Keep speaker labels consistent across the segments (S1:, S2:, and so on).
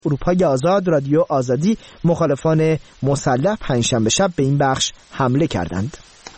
S1: اروپای آزاد رادیو آزادی مخالفان مسلح پنجشنبه شب به این بخش حمله کردند.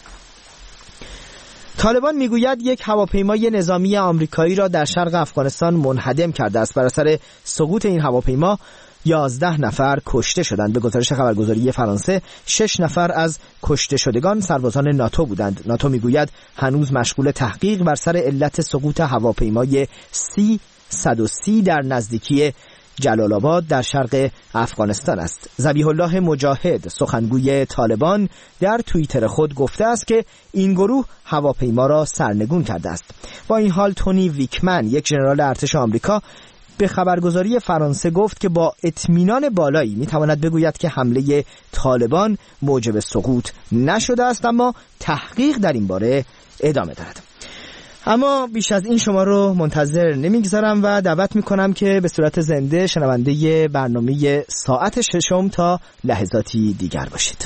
S1: طالبان میگوید یک هواپیمای نظامی آمریکایی را در شرق افغانستان منهدم کرده است. بر اثر سقوط این هواپیما 11 نفر کشته شدند. به گزارش خبرگزاری فرانسه 6 نفر از کشته شدگان سربازان ناتو بودند. ناتو میگوید هنوز مشغول تحقیق بر سر علت سقوط هواپیمای C-130 در نزدیکی جلال آباد در شرق افغانستان است. ذبیح الله مجاهد سخنگوی طالبان در توییتر خود گفته است که این گروه هواپیما را سرنگون کرده است. با این حال تونی ویکمن یک ژنرال ارتش آمریکا به خبرگزاری فرانسه گفت که با اطمینان بالایی میتواند بگوید که حمله طالبان موجب سقوط نشده است، اما تحقیق در این باره ادامه دارد. اما بیش از این شما رو منتظر نمیگذارم و دعوت میکنم که به صورت زنده شنونده برنامه ساعت ششم تا لحظاتی دیگر باشید.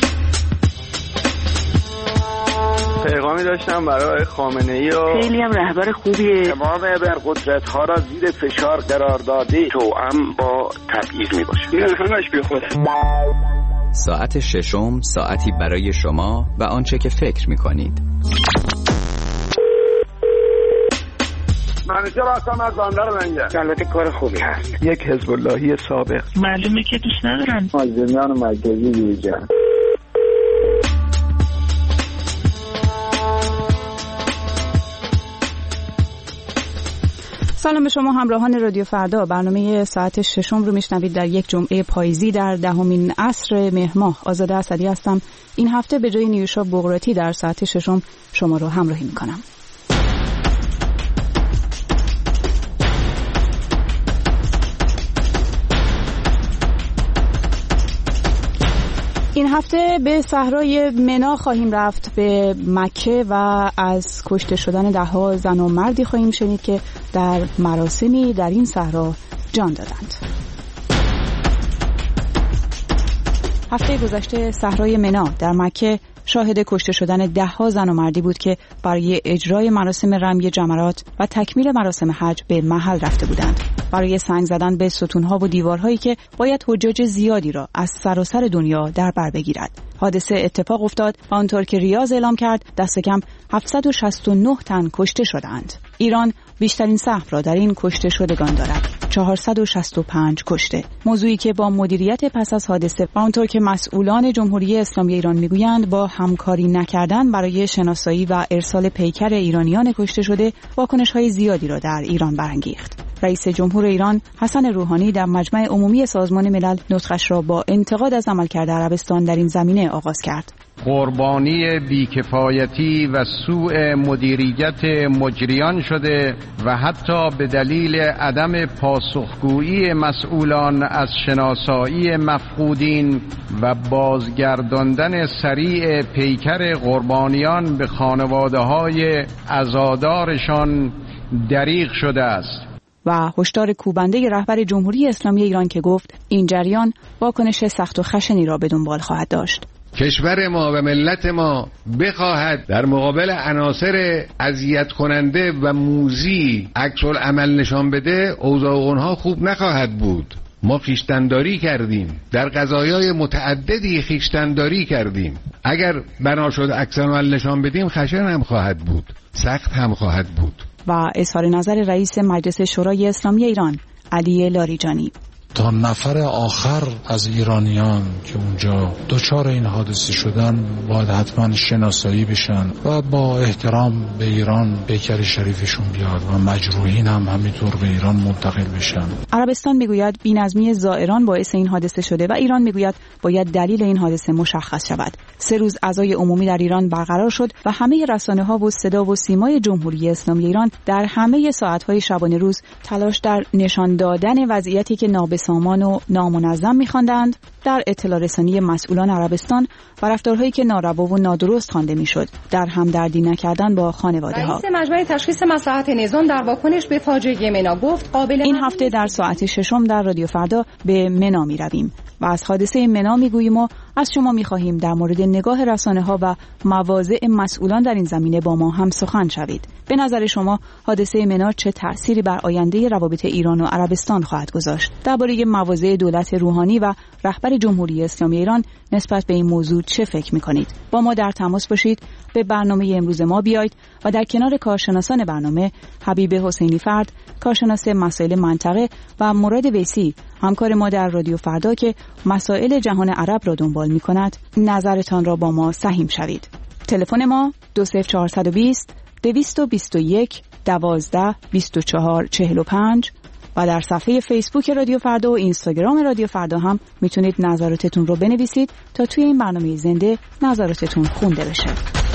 S2: پیغامی داشتم برای خامنه‌ای و
S3: خیلی هم رهبر خوبیه.
S4: تمام ابرقدرت‌ها را زیر فشار قرار داده توأم با تبعیض میباشه. این همش بی خوده.
S5: ساعت ششم، ساعتی برای شما و آنچه که فکر میکنید.
S4: منیجر هستم از بندر لنگر. البته کار خوبی هست.
S2: یک حزب اللهی سابق.
S3: معلومه که دوست ندارن.
S4: مازندران مرکزی دیجان.
S6: سلام به شما همراهان رادیو فردا. برنامه ساعت ششم رو میشنوید در یک جمعه پاییزی در 10مین عصر مهر ماه. آزاده اسدی هستم. این هفته به جای نیوشا بغراتی در ساعت ششم شما رو همراهی میکنم. این هفته به صحرای منا خواهیم رفت، به مکه، و از کشته شدن ده‌ها زن و مردی خواهیم شنید که در مراسمی در این صحرا جان دادند. هفته گذشته صحرای منا در مکه شاهد کشته شدن ده‌ها زن و مردی بود که برای اجرای مراسم رمی جمرات و تکمیل مراسم حج به محل رفته بودند، برای سنگ زدن به ستون‌ها و دیوارهایی که باید حجاج زیادی را از سراسر دنیا در بر بگیرد. حادثه اتفاق افتاد و آنطور که ریاض اعلام کرد دست کم 769 تن کشته شدند. ایران بیشترین سهم را در این کشته شدگان دارد، 465 کشته. موضوعی که با مدیریت پس از حادثه و آنطور که مسئولان جمهوری اسلامی ایران میگویند با همکاری نکردن برای شناسایی و ارسال پیکر ایرانیان کشته شده واکنش‌های زیادی را در ایران برانگیخت. رئیس جمهور ایران حسن روحانی در مجمع عمومی سازمان ملل نطقش را با انتقاد از عملکرد عربستان در این زمینه آغاز کرد.
S7: قربانی بیکفایتی و سوء مدیریت مجریان شده و حتی به دلیل عدم پاسخگویی مسئولان از شناسایی مفقودین و بازگرداندن سریع پیکر قربانیان به خانواده‌های عزادارشان دریغ شده است.
S6: و هشدار کوبنده رهبر جمهوری اسلامی ایران که گفت این جریان واکنش سخت و خشنی را به دنبال خواهد داشت.
S8: کشور ما و ملت ما بخواهد در مقابل عناصر اذیت کننده و موذی عکس العمل نشان بده، اوضاع اونها خوب نخواهد بود. ما خویشتنداری کردیم، در قضایای متعددی خویشتنداری کردیم. اگر بنا شد عکس العمل نشان بدیم خشن هم خواهد بود، سخت هم خواهد بود.
S6: و اظهار نظر رئیس مجلس شورای اسلامی ایران علی لاریجانی:
S9: تا نفر آخر از ایرانیان که اونجا دچار این حادثه شدن باید حتما شناسایی بشن و با احترام به ایران پیکر شریفشون بیاد و مجروحین هم همینطور به ایران منتقل بشن.
S6: عربستان میگوید بی‌نظمی زائران باعث این حادثه شده و ایران میگوید باید دلیل این حادثه مشخص شود. 3 روز عزای عمومی در ایران برقرار شد و همه رسانه‌ها و صدا و سیمای جمهوری اسلامی ایران در همه ساعت‌های شبانه روز تلاش در نشان دادن وضعیتی که نابسامان و نامنظم می‌خواندند در اطلاع رسانی مسئولان عربستان و رفتارهایی که ناروا و نادرست خوانده میشد، در همدردی نکردن با خانواده‌ها.
S10: رئیس مجمع تشخیص مصلحت نظام در واکنش به فاجعه منا گفت
S6: این هفته در ساعت ششم در رادیو فردا به منا می‌رویم و از حادثه منا می‌گوییم و از شما می‌خواهیم در مورد نگاه رسانه‌ها و مواضع مسئولان در این زمینه با ما هم سخن شوید. به نظر شما حادثه منا چه تأثیری بر آینده روابط ایران و عربستان خواهد گذاشت؟ درباره مواضع دولت روحانی و رهبر جمهوری اسلامی ایران نسبت به این موضوع چه فکر می‌کنید؟ با ما در تماس باشید، به برنامه امروز ما بیایید و در کنار کارشناسان برنامه حبیب حسینی فرد، کارشناس مسائل منطقه و مراد ویسی، همکار ما در رادیو فردا که مسائل جهان عرب را دنبال می‌کند، نظرتان را با ما سهیم شوید. تلفن ما 20420 221 12 24 45 و در صفحه فیسبوک رادیو فردا و اینستاگرام رادیو فردا هم میتونید نظراتتون رو بنویسید تا توی این برنامه زنده نظراتتون خونده بشه.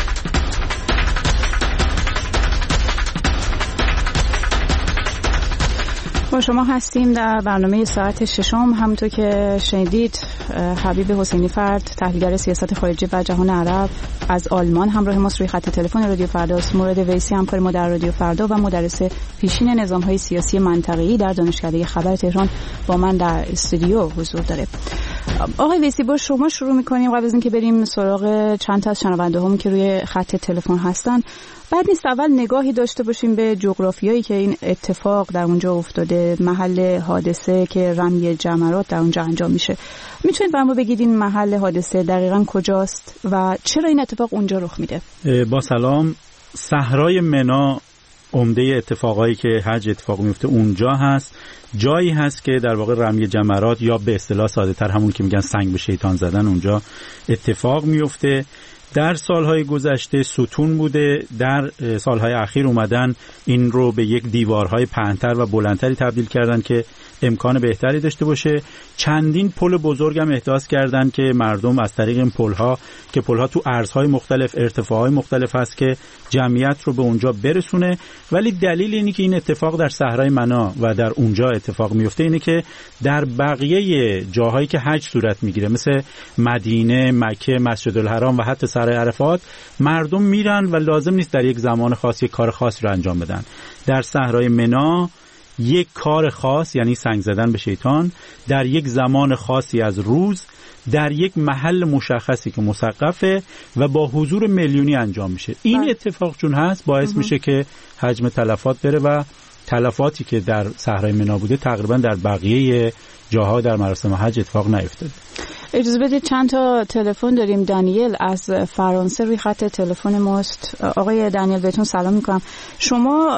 S6: با شما هستیم در برنامه ساعت ششم. همونطور که شنیدید حبیب حسینی فرد، تحلیلگر سیاست خارجی و جهان عرب از آلمان همراه ماست روی خط تلفن رادیو فردا. مراد ویسی همکار ما در رادیو فردا و مدرس پیشین نظام‌های سیاسی منطقه‌ای در دانشکده خبر تهران با من در استودیو حضور داره. آقای ویسی، با شما شروع می‌کنیم قبل از اینکه بریم سراغ چند تا از شنونده‌هامون که روی خط تلفن هستن. بعد نیست اول نگاهی داشته باشیم به جغرافیایی که این اتفاق در اونجا افتاده، محل حادثه که رمی جمرات در اونجا انجام میشه. میتونید برام بگید این محل حادثه دقیقاً کجاست و چرا این اتفاق اونجا رخ میده؟
S11: با سلام. صحرای منا عمده اتفاقایی که حج اتفاق میفته اونجا هست. جایی هست که در واقع رمی جمرات یا به اصطلاح ساده‌تر همون که میگن سنگ به شیطان زدن اونجا اتفاق میفته. در سالهای گذشته ستون بوده، در سالهای اخیر اومدن این رو به یک دیوارهای پهن‌تر و بلندتری تبدیل کردن که امکان بهتری داشته باشه. چندین پل بزرگ هم احداث کردن که مردم از طریق این پل‌ها که پل‌ها تو عرضهای مختلف، ارتفاعهای مختلف هست که جمعیت رو به اونجا برسونه. ولی دلیل اینی که این اتفاق در صحرای منا و در اونجا اتفاق میفته اینه که در بقیه جاهایی که حج صورت میگیره مثل مدینه، مکه، مسجد الحرام و حتی سرای عرفات، مردم میرن و لازم نیست در یک زمان خاص یک کار خاصی رو انجام بدن. در صحرای منا یک کار خاص، یعنی سنگ زدن به شیطان، در یک زمان خاصی از روز در یک محل مشخصی که مسقفه و با حضور میلیونی انجام میشه. این اتفاق چون هست باعث میشه که حجم تلفات بره و تلفاتی که در صحرای منا بوده تقریبا در بقیه جاها در مراسم حج اتفاق نیفتاده.
S6: اجازه بدید چند تا تلفن داریم. دانیل از فرانسه روی خط تلفن ماست. آقای دانیل بهتون سلام میکنم. شما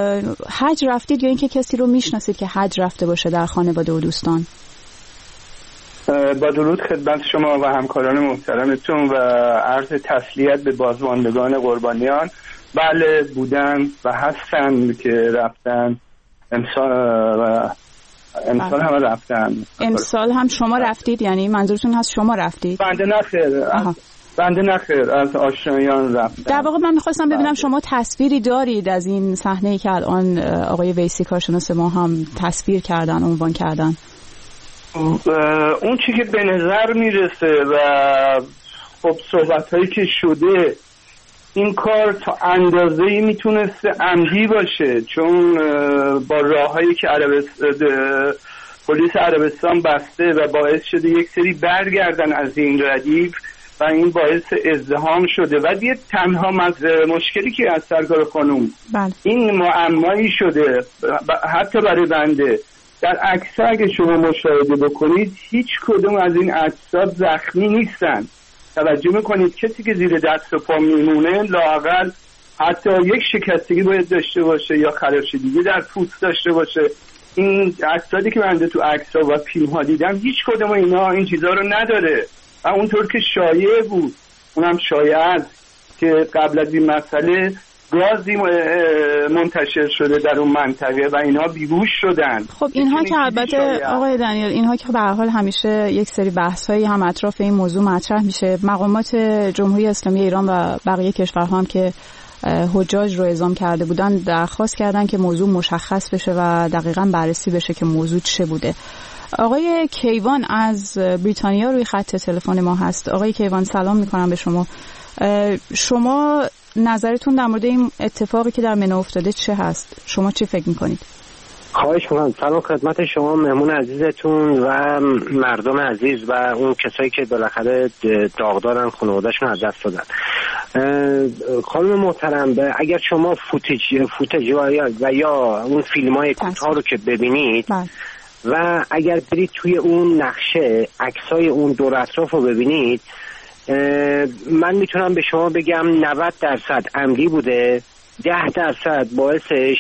S6: حج رفتید یا اینکه کسی رو میشناسید که حج رفته باشه در خانواده و دوستان؟
S2: با درود خدمت شما و همکاران محترمتون و عرض تسلیت به بازماندگان قربانیان. بله بودن و هستن که رفتن امسال هم رفتن.
S6: امسال هم شما رفتید؟ یعنی منظورتون هست شما رفتید؟
S2: بنده نخیر از آشنایان رفتن.
S6: در واقع من میخواستم ببینم شما تصویری دارید از این صحنه‌ای که الان آقای ویسی کارشناس ما هم تصویر کردن، عنوان کردن؟
S2: اون چی که به نظر میرسه و خب صحبت‌هایی که شده، این کار تا اندازه‌ای میتونسته عمدی باشه، چون با راههایی که پلیس عربستان بسته و باعث شده یک سری برگردن از این ردیف و این باعث ازدحام شده. و یه تنها مشکلی که از سرکار خانوم این معمایی شده حتی برای بنده، در عکس‌ها اگه شما مشاهده بکنید هیچ کدوم از این اجساد زخمی نیستن. توجه میکنید کسی که زیر دست و پا میمونه لااقل حتی یک شکستگی باید داشته باشه یا خراشیدگی در پوست داشته باشه. این اجسادی که من تو عکس‌ها و فیلم‌ها دیدم هیچ کدوم اینا این چیزا رو نداره و اونطور که شایعه بود، اونم شایعه است که قبل از این مسئله گازی منتشر شده در اون منطقه و اینها بیهوش شدن.
S6: خب اینها که البته آقای دانیل، اینها که به هر حال همیشه یک سری بحث‌هایی هم اطراف این موضوع مطرح میشه. مقامات جمهوری اسلامی ایران و بقیه کشورها هم که حجاج رو اعزام کرده بودن درخواست کردن که موضوع مشخص بشه و دقیقاً بررسی بشه که موضوع چه بوده. آقای کیوان از بریتانیا روی خط تلفن ما هست. آقای کیوان سلام میکنم به شما. شما نظرتون در مورد این اتفاقی که در منا افتاده چه هست؟ شما چی فکر میکنید؟
S12: خواهش میکنم. سلام خدمت شما مهمون عزیزتون و مردم عزیز و اون کسایی که بالاخره داغدارن خانواده‌شون از دست دادن. خانم محترم، اگر شما فوتج و یا اون فیلم‌های کوتاه رو که ببینید و اگر برید توی اون نقشه عکسای اون دور اطراف رو ببینید، من میتونم به شما بگم 90% عمدی بوده، 10% باعثش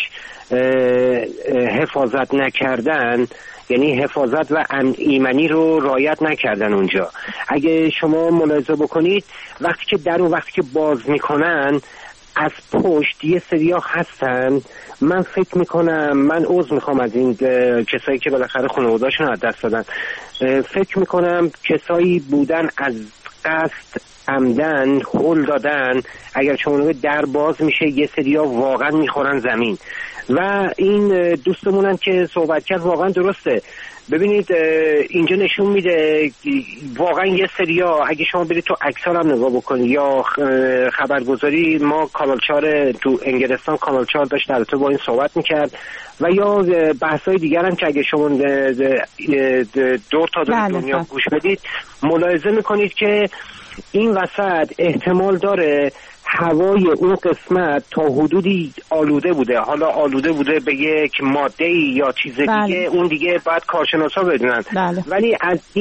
S12: حفاظت نکردن، یعنی حفاظت و ایمنی رو رعایت نکردن اونجا. اگه شما ملاحظه بکنید وقتی که در اون وقتی که باز میکنن از پشت یه سریا هستن، من فکر میکنم، من عذر میخوام از این کسایی که بالاخره خانواده‌شون از دست دادن، فکر میکنم کسایی بودن از قصد عمدن هول دادن. اگر شما در باز میشه یه سریا واقعا میخورن زمین و این دوستمونم که صحبت کرد واقعا درسته. ببینید اینجا نشون میده واقعا یه سریا، اگه شما برید تو عکس‌ها هم نگاه بکنید یا خبرگزاری، ما کانال 4 تو انگلستان کانال 4 داشت البته با این صحبت میکرد و یا بحث‌های دیگر هم که اگه شما دور تا دنیا گوش بدید ملاحظه میکنید که این وسط احتمال داره هوای اون قسمت تا حدودی آلوده بوده. حالا آلوده بوده به یک ماده یا چیز دیگه، اون دیگه باید کارشناسا بدونن. ولی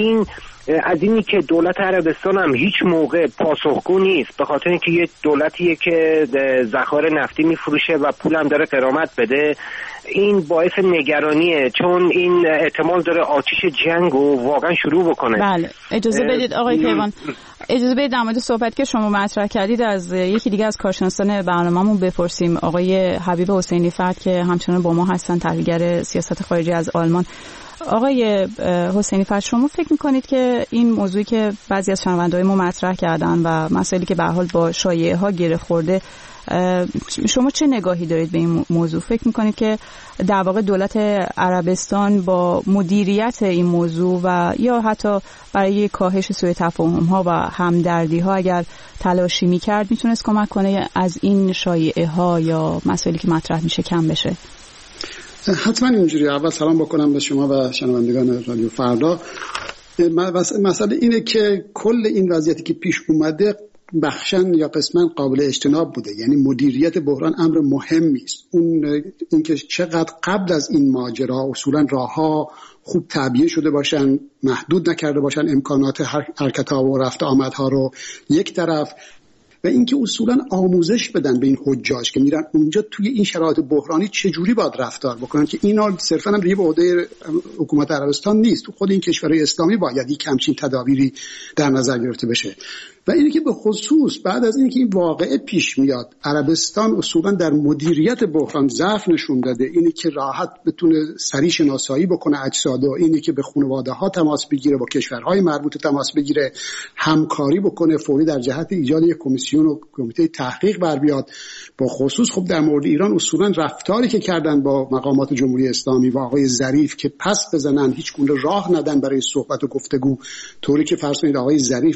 S12: از اینی که دولت عربستان هم هیچ موقع پاسخگو نیست، به خاطر اینکه یه دولتیه که ذخایر نفتی میفروشه و پول هم داره غرامت بده، این باعث نگرانیه، چون این احتمال داره آتش جنگو واقعا شروع بکنه.
S6: بله اجازه بدید آقای کیوان، اجازه بدید در مورد صحبت که شما مطرح کردید از یکی دیگه از کارشناسان برنامه‌مون بپرسیم، آقای حبیب حسینی فرد که همچنان با ما هستن، تحلیلگر سیاست خارجی از آلمان. آقای حسینی فرد، شما فکر میکنید که این موضوعی که بعضی از شنونده‌های ما مطرح کردن و مسائلی که به هر حال با شایعه‌ها گره خورده، شما چه نگاهی دارید به این موضوع؟ فکر میکنید که در واقع دولت عربستان با مدیریت این موضوع و یا حتی برای کاهش سوء تفاهم‌ها و همدردی‌ها اگر تلاشی میکرد میتونست کمک کنه از این شایعه‌ها یا مسائلی که مطرح میشه کم بشه؟
S13: حتما اینجوری. اول سلام بکنم به شما و شنوندگان رادیو فردا. مسئله اینه که کل این وضعیتی که پیش اومده بخشن یا قسمن قابل اجتناب بوده، یعنی مدیریت بحران امر مهمی است. اینکه چقدر قبل از این ماجرا اصولا راهها خوب تعبیه شده باشن، محدود نکرده باشن امکانات حرکت‌ها و رفت آمدها رو یک طرف، و اینکه اصولا آموزش بدن به این حجاج که میرن اونجا توی این شرایط بحرانی چجوری باید رفتار بکنن، که اینا صرفا هم به عهده حکومت عربستان نیست، تو خود این کشورهای اسلامی باید یک همچین تدابیری در نظر گرفته بشه. و اینه که به خصوص بعد از اینکه این واقعه پیش میاد، عربستان اصولا در مدیریت بحران ضعف نشون داده. اینه که راحت بتونه سریع شناسایی بکنه اجساد، و اینه که به خانواده ها تماس بگیره، با کشورهای مربوطه تماس بگیره، همکاری بکنه، فوری در جهت ایجاد یک کمیسیون و کمیته تحقیق بر بیاد. با خصوص خب در مورد ایران اصولا رفتاری که کردن با مقامات جمهوری اسلامی و آقای ظریف که پس بزنن، هیچ گونه راه ندن برای صحبت و گفتگو، طوری که فرض کنید آقای ظریف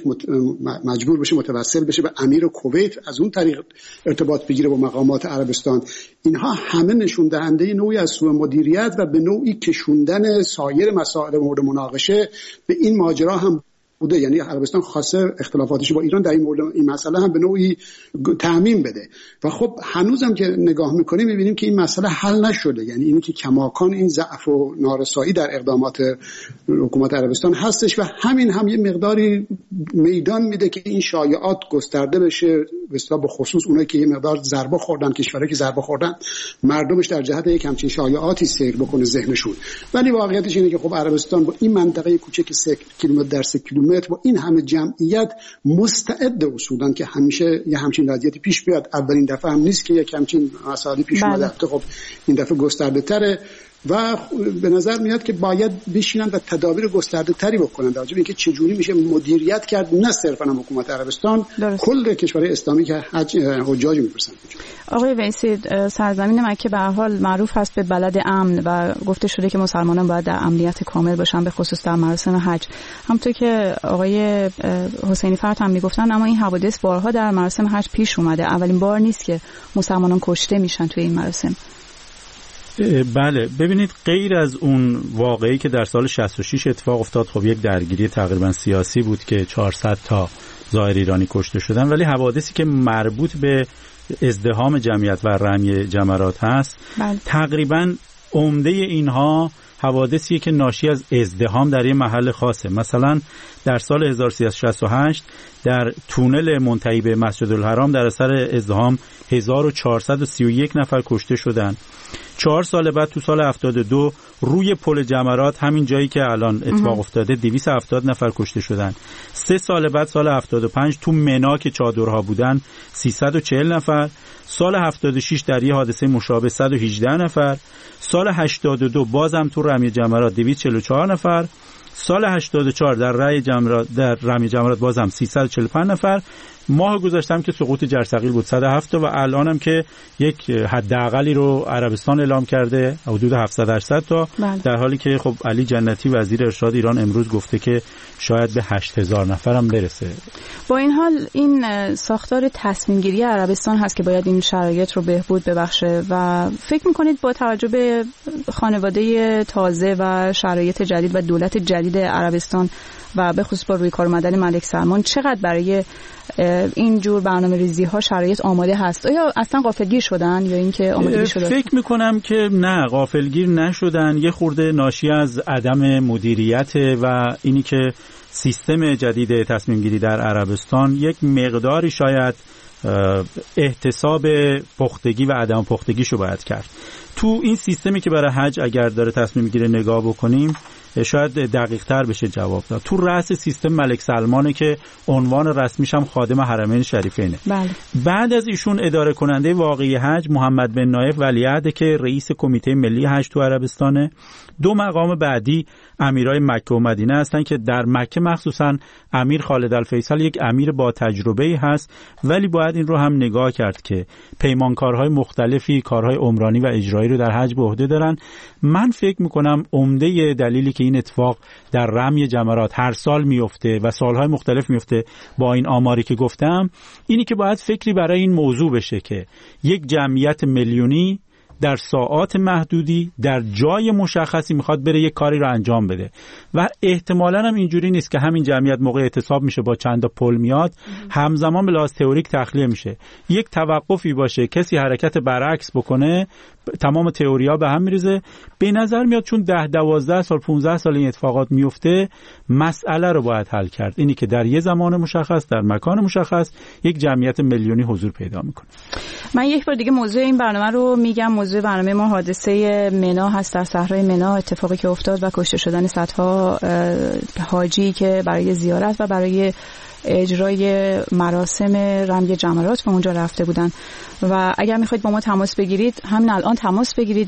S13: مجبور بشه متوسل بشه به امیر کویت، از اون طریق ارتباط بگیره با مقامات عربستان، اینها همه نشون دهنده نوعی از سوء مدیریت و به نوعی کشوندن سایر مسائل مورد مناقشه به این ماجرا هم بوده. یعنی عربستان خواسته اختلافاتش با ایران در این مسئله هم به نوعی تعمیم بده. و خب هنوزم که نگاه میکنیم میبینیم که این مسئله حل نشده. یعنی اینی که کماکان این ضعف و نارسایی در اقدامات حکومت عربستان هستش و همین هم یه مقداری میدان میده که این شایعات گسترده بشه، به خصوص اونایی که یه مقدار ضربه خوردن، کشورایی که ضربه خوردن، مردمش در جهت یک همچین شایعاتی سیر بکنه ذهنشون. ولی واقعیتش اینه که خب عربستان با این منطقه کوچک 3 کیلومتر در 3 کیلومتر با این همه جمعیت مستعد اصولاً که همیشه یه همچین وضعیتی پیش بیاد. اولین دفعه هم نیست که یک همچین مسائلی پیش اومده، خب این دفعه گسترده تره و به نظر میاد که باید بشینن و تدابیر گسترده تری بکنن در اینکه چجوری میشه مدیریت کرد، نه صرفا حکومت عربستان، کل کشورهای اسلامی که حجاج میپرسن.
S6: آقای ویسی، سرزمین مکه به هر حال معروف هست به بلد امن و گفته شده که مسلمانان باید در امنیت کامل باشن، به خصوص در مراسم حج. همونطور که آقای حسینی فرد هم میگفتن، اما این حوادث بارها در مراسم حج پیش اومده. اولین بار نیست که مسلمانان کشته میشن توی این مراسم.
S11: بله، ببینید غیر از اون واقعی که در سال 66 اتفاق افتاد، خب یک درگیری تقریبا سیاسی بود که 400 تا زائر ایرانی کشته شدن، ولی حوادثی که مربوط به ازدحام جمعیت و رمی جمرات هست تقریبا عمده اینها حوادثیه که ناشی از ازدحام در یه محل خاصه. مثلا در سال 1368 در تونل منتهی به مسجد الحرام در اثر ازدحام 1431 نفر کشته شدند. 4 سال بعد تو سال 72 روی پل جمرات، همین جایی که الان اتفاق افتاده، 270 نفر کشته شدن. 3 سال بعد سال 75 تو منا که چادرها بودن 340 نفر. سال 76 در یه حادثه مشابه 118 نفر. سال 82 بازم تو رمی جمرات 244 نفر. سال 84 در رمی جمرات بازم 345 نفر. ماه گذشتم که سقوط جرثقیل بود 107 و الان هم که یک حداقلی رو عربستان اعلام کرده حدود 700-800 تا، در حالی که خب علی جنتی وزیر ارشاد ایران امروز گفته که شاید به 8000 نفر هم برسه. با این حال این ساختار تصمیم گیری عربستان هست که باید این شرایط رو بهبود ببخشه و فکر میکنید با توجه به خانواده تازه و شرایط جدید و دولت جدید عربستان و به خصوص با روی کار اومدن ملک سلمان چقدر برای این جور برنامه ریزی ها شرایط آماده هست؟ آیا اصلا غافلگیر شدن یا اینکه آمادگی شدن؟ فکر میکنم که نه، غافلگیر نشدن. یه خورده ناشی از عدم مدیریت و اینی که سیستم جدید تصمیم گیری در عربستان یک مقداری شاید احتساب پختگی و عدم پختگیشو باید کرد. تو این سیستمی که برای حج اگر داره تصمیم گیری نگاه بکنیم شاید دقیق تر بشه جواب داد. تو رأس سیستم ملک سلمانه که عنوان رسمیش هم خادم حرمین شریفینه. بله. بعد از ایشون اداره کننده واقعی حج محمد بن نایف ولیعهد که رئیس کمیته ملی حج تو عربستانه. 2 مقام بعدی امیرای مکه و مدینه هستن که در مکه مخصوصا امیر خالد الفیصل یک امیر با تجربه‌ای هست، ولی باید این رو هم نگاه کرد که پیمانکارهای مختلفی کارهای عمرانی و اجرایی رو در حج به عهده دارن. من فکر میکنم عمده دلیلی که این اتفاق در رمی جمرات هر سال میفته و سالهای مختلف میفته با این آماری که گفتم، اینی که باید فکری برای این موضوع بشه که یک جمعیت میلیونی در ساعات محدودی در جای مشخصی میخواد بره یک کاری رو انجام بده و احتمالاً هم اینجوری نیست که همین جمعیت موقع اعتصاب میشه با چند تا پل میاد همزمان به لحاظ تئوریک تخلیه میشه. یک توقفی باشه، کسی حرکت برعکس بکنه، تمام تئوریا به هم میریزه. به نظر میاد چون 10-12 سال 15 سال این اتفاقات میفته، مسئله رو باید حل کرد. اینی که در یه زمان مشخص در مکان مشخص یک جمعیت میلیونی حضور پیدا میکنه. من یک بار دیگه موضوع این برنامه رو میگم. موضوع برنامه ما حادثه منا هست، در صحرای منا اتفاقی که افتاد و کشته شدن صدها حاجی که برای زیارت و برای اجرای مراسم رمی جمرات به اونجا رفته بودن. و اگر میخواید با ما تماس بگیرید همین الان تماس بگیرید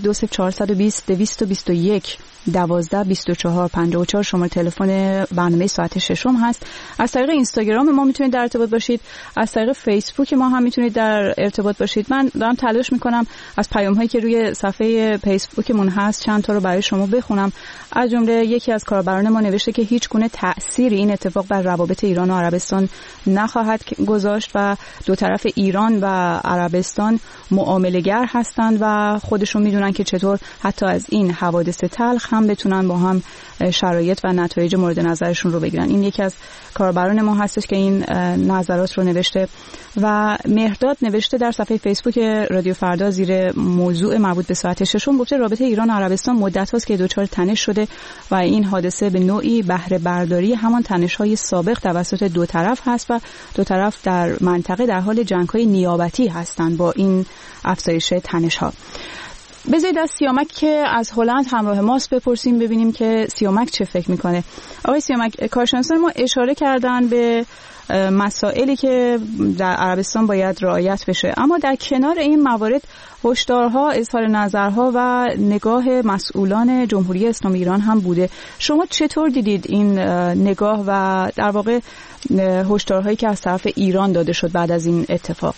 S11: 20420 122454 شماره تلفن برنامه ساعت ششم هست. از طریق اینستاگرام ما میتونید در ارتباط باشید، از طریق فیسبوک ما هم میتونید در ارتباط باشید. من دارم تلاش میکنم از پیام هایی که روی صفحه فیسبوکمون هست چند تا رو برای شما بخونم. از جمله یکی از کاربران ما نوشته که هیچ گونه تأثیری این اتفاق بر روابط ایران و عربستان نخواهد گذاشت و دو طرف ایران و عربستان معامله‌گر هستند و خودشون میدونن که چطور حتی از این حوادث تلخ هم بتونن با هم شرایط و نتایج مورد نظرشون رو بگیرن. این یکی از کاربران ما هستش که این نظرات رو نوشته. و مهرداد نوشته در صفحه فیسبوک رادیو فردا زیر موضوع مربوط به ساعت ششم، گفته رابطه ایران و عربستان مدت هاست که دچار تنش شده و این حادثه به نوعی بهره برداری همان تنش‌های سابق توسط دو طرف هست و دو طرف در منطقه در حال جنگ‌های نیابتی هستند با این افزایش تنش‌ها. بذارید از سیامک که از هلند همراه ماست بپرسیم ببینیم که سیامک چه فکر میکنه. آقای سیامک، کارشناسان ما اشاره کردن به مسائلی که در عربستان باید رعایت بشه، اما در کنار این موارد هشدارها، اظهار نظرها و نگاه مسئولان جمهوری اسلامی ایران هم بوده. شما چطور دیدید این نگاه و در واقع هشدارهایی که از طرف ایران داده شد بعد از این اتفاق؟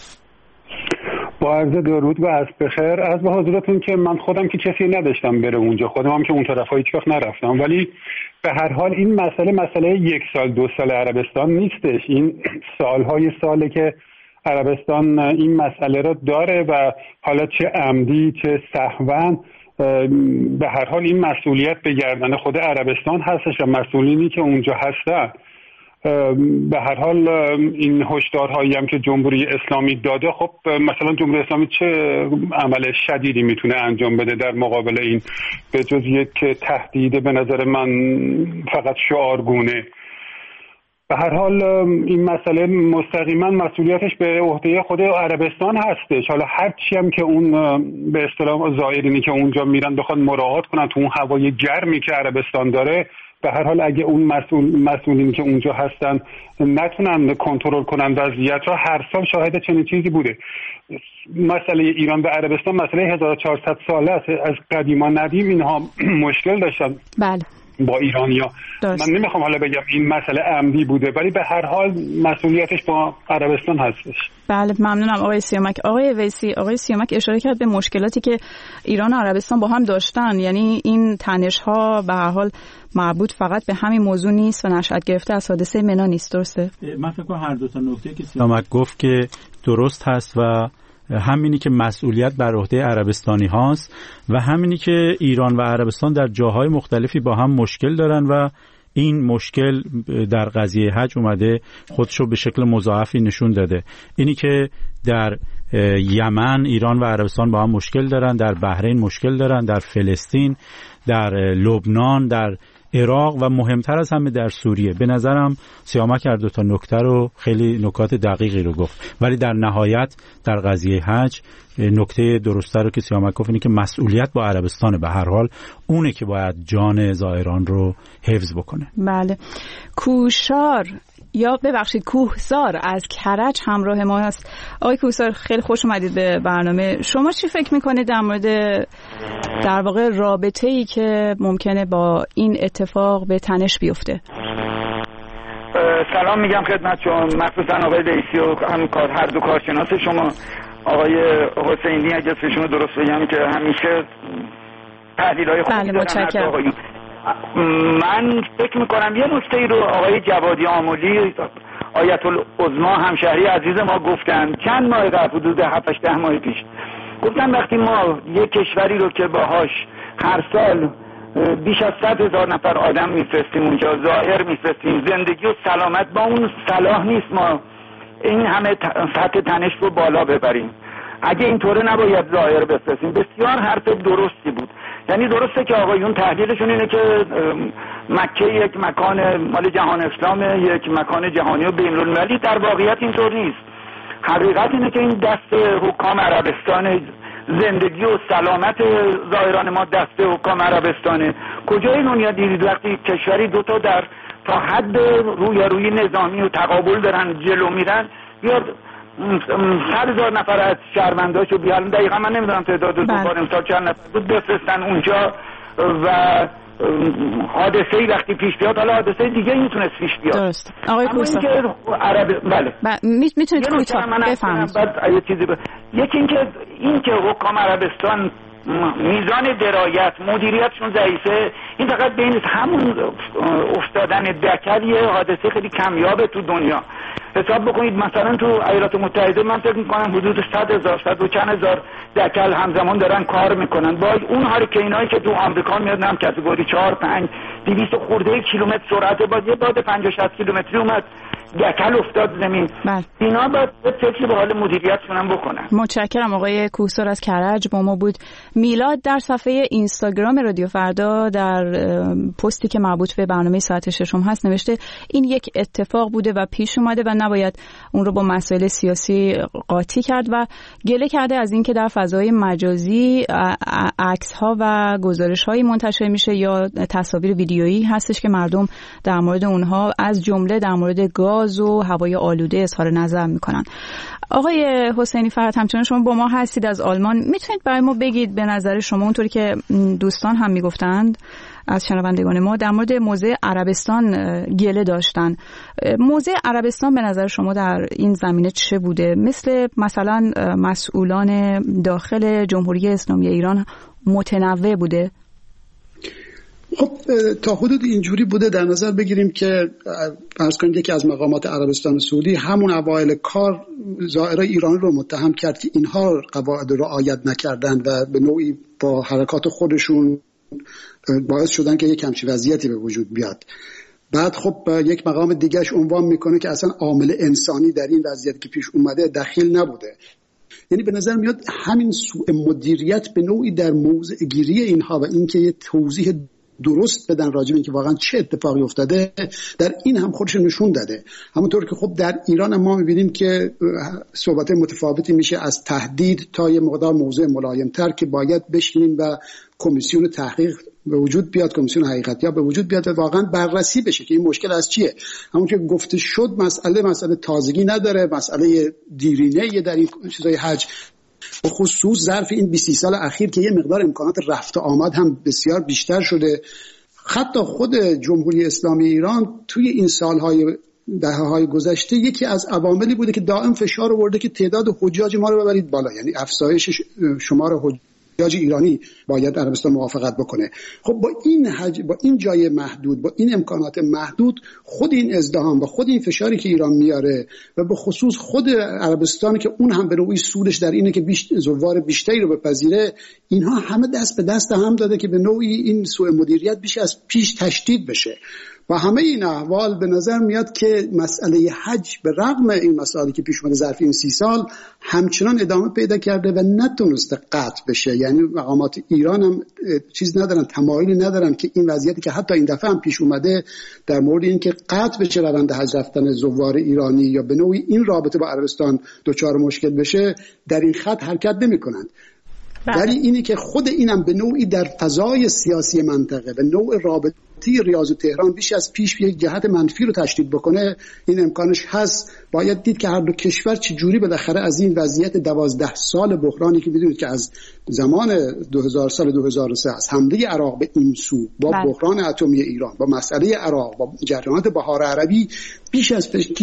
S14: با عرض درود و عصر بخیر. از به حضورتون که من خودم که کسی نداشتم بره اونجا، خودم هم که اون طرفا هیچ وقت نرفتم، ولی به هر حال این مسئله 1 سال 2 سال عربستان نیستش. این سالهای ساله که عربستان این مسئله رو داره و حالا چه عمدی چه سهواً به هر حال این مسئولیت به گردن خود عربستان هستش و مسئولینی که اونجا هستن. به هر حال این هشدارهایی هم که جمهوری اسلامی داده، خب مثلا جمهوری اسلامی چه عمل شدیدی میتونه انجام بده در مقابل این به جز یک تهدید به نظر من فقط شعارگونه. به هر حال این مسئله مستقیما مسئولیتش به عهده خود عربستان هستش. حالا هرچی هم که اون به اصطلاح زائرینی که اونجا میرن بخواد مراعات کنن تو اون هوای گرمی که عربستان داره، به هر حال اگه اون مسئولینی که اونجا هستن نتونن کنترل کنن وضعیت را، هر سال شاهد چنین چیزی بوده. مسئله ایران و عربستان مسئله 1400 ساله است. از قدیما ندیم اینها مشکل داشتن.
S6: بله.
S14: با ایرانیا. من نمیخوام حالا بگم این مسئله عمدی بوده، ولی به هر حال مسئولیتش با عربستان هستش.
S6: بله ممنونم آقای سیامک. آقای ویسی، آقای سیامک اشاره کرد به مشکلاتی که ایران و عربستان با هم داشتن، یعنی این تنش‌ها به هر حال مربوط فقط به همین موضوع نیست و نشأت گرفته از حادثه منا نیست، درسته؟
S11: من فکر کنم هر دو تا نکته که سیامک گفت که درست هست و همینی که مسئولیت بر عهده عربستانی هاست و همینی که ایران و عربستان در جاهای مختلفی با هم مشکل دارن و این مشکل در قضیه حج اومده خودشو به شکل مضاعفی نشون داده. اینی که در یمن ایران و عربستان با هم مشکل دارن، در بحرین مشکل دارن، در فلسطین، در لبنان، در عراق و مهمتر از همه در سوریه. به نظرم سیامک هر دو تا نکته رو خیلی نکات دقیقی رو گفت، ولی در نهایت در قضیه حج نکته درسته رو که سیامک گفت اینه که مسئولیت با عربستان به هر حال اونه که باید جان زائران رو حفظ بکنه.
S6: بله. کوشار یا ببخشید کوهسار از کرج همراه ما هست. آقای کوهسار خیلی خوش اومدید به برنامه. شما چی فکر میکنید در مورد در واقع رابطه‌ای که ممکنه با این اتفاق به تنش بیفته؟
S15: سلام میگم خدمتتون، مخصوصا آقای دیسی و همکار هر دو کارشناس شما. آقای حسینی اگه اسمشون رو درست بگم که همیشه تحلیل‌های خوبی دارن.
S6: متشکرم.
S15: من فکر میکنم یه نکته رو آقای جوادی آملی آیت العظما همشهری عزیز ما گفتن چند ماه قبل، حدود 7-8 ماه پیش، گفتن وقتی ما یک کشوری رو که باهاش هر سال بیش از 100,000 نفر آدم میفرستیم اونجا، زائر میفرستیم، زندگی و سلامت با اون صلاح نیست ما این همه سطح تنش رو بالا ببریم. اگه اینطوره نباید زائر بفرستیم. بسیار حرف درستی بود. یعنی درسته که آقایون تحلیلشون اینه که مکه یک مکان مال جهان اسلامه، یک مکان جهانی و بین‌المللی. در واقعیت اینطور نیست. حقیقت اینه که این دست حکام عربستان، زندگی و سلامت زائران ما دست حکام عربستانه. کجای دنیا دیدید وقتی کشوری دوتا در تا حد رویارویی نظامی و تقابل دارن جلو میرن، بیاد 100,000 نفر از شهرونداشو بیارن، دقیقا من نمیدونم تعداد دوباره امسال چند نفر بود، بفرستن اونجا و حادثه‌ای وقتی پیش بیاد، حالا حادثه دیگه میتونست پیش بیاد.
S6: درست. آقای کوسا
S15: بله
S6: میتونید کوتاه بفرمایید.
S15: یکی اینکه حکام عربستان میزان درایت مدیریتشون ضعیفه. این فقط بین همون افتادن دکل یه حادثه خیلی کمیابه تو دنیا. حساب بکنید مثلا تو ایالات متحده من فکر میکنم حدود 100,000 100 و چند هزار دکل همزمان دارن کار میکنن. با اون هاریکینایی که تو آمریکا میاد، هم کاتگوری 4 5 200 خورده کیلومتر سرعت، با یه باد 50 60 کیلومتری اومد دکل افتاد زمین. اینا باید فکر به حال مدیریتشون هم بکنن.
S6: متشکرم. آقای کوسار از کرج با ما بود. میلاد در صفحه اینستاگرام رادیو فردا در پستی که مربوط به برنامه ساعت ششم هست نوشته این یک اتفاق بوده و پیش اومده و نباید اون رو با مسائل سیاسی قاطی کرد و گله کرده از اینکه در فضای مجازی عکس‌ها و گزارش‌هایی منتشر میشه یا تصاویر ویدیویی هستش که مردم در مورد اونها از جمله در مورد گاز و هوای آلوده اظهار نظر میکنن. آقای حسینی فرات همچنان شما با ما هستید از آلمان، میتونید برای ما بگید به نظر شما اونطوری که دوستان هم میگفتند از شنوندگان ما در مورد موضع عربستان گله داشتن، موضع عربستان به نظر شما در این زمینه چه بوده؟ مثلا مسئولان داخل جمهوری اسلامی ایران متنوع بوده؟
S13: خب تا حدود اینجوری بوده. در نظر بگیریم که فرض کنید یکی از مقامات عربستان سعودی همون اوایل کار زائرای ایرانی رو متهم کرد که اینها قواعد رو رعایت نکردن و به نوعی با حرکات خودشون باعث شدن که یک همچین وضعیتی به وجود بیاد. بعد خب یک مقام دیگهش عنوان میکنه که اصلا عامل انسانی در این وضعیتی که پیش اومده دخیل نبوده. یعنی به نظر میاد همین سوء مدیریت به نوعی در موضع گیری اینها و اینکه یه توضیح درست بدن راجع به اینکه واقعا چه اتفاقی افتاده در این هم خودش نشون داده. همونطور که خب در ایران ما می‌بینیم که صحبت متفاوتی میشه از تهدید تا یه مقدار موضوع ملایم‌تر که باید بشینیم و کمیسیون تحقیق به وجود بیاد، کمیسیون حقیقتیاب به وجود بیاد و واقعا بررسی بشه که این مشکل از چیه. همونطور که گفته شد مسئله تازگی نداره، مسئله دیرینه در این چیزای حج، به خصوص ظرف این 20 سال اخیر که یه مقدار امکانات رفت و آمد هم بسیار بیشتر شده. حتی خود جمهوری اسلامی ایران توی این سالهای دهه‌های گذشته یکی از عواملی بوده که دائم فشار آورده که تعداد حجاج ما رو ببرید بالا، یعنی افزایش شمار حجاج ایرانی باید عربستان موافقت بکنه. خب با این جای محدود، با این امکانات محدود، خود این ازدحام و خود این فشاری که ایران میاره و به خصوص خود عربستان که اون هم به نوعی سودش در اینه که زوار بیشتری رو بپذیره، اینها همه دست به دست هم داده که به نوعی این سوء مدیریت بیش از پیش تشدید بشه. و همه این احوال به نظر میاد که مسئله حج به رغم این مسائلی که پیش اومده ظرف این 30 سال همچنان ادامه پیدا کرده و نتونسته قطع بشه. یعنی مقامات ایران هم چیز ندارن، تمایلی ندارن که این وضعیتی که حتی این دفعه هم پیش اومده در مورد اینکه قطع بشه روند حج رفتن زوار ایرانی یا به نوعی این رابطه با عربستان دچار مشکل بشه، در این خط حرکت نمی‌کنند. ولی اینی که خود اینم به نوعی در فضای سیاسی منطقه به نوع رابطه ریاض و تهران بیش از پیش یک جهت منفی رو تشدید بکنه، این امکانش هست. باید دید که هر دو کشور چجوری بالاخره از این وضعیت 12 سال بحرانی که میدونید که از زمان 2003 از حمله عراق به این سو با بحران اتمی ایران، با مسئله عراق، با جریانات بهار عربی، بیش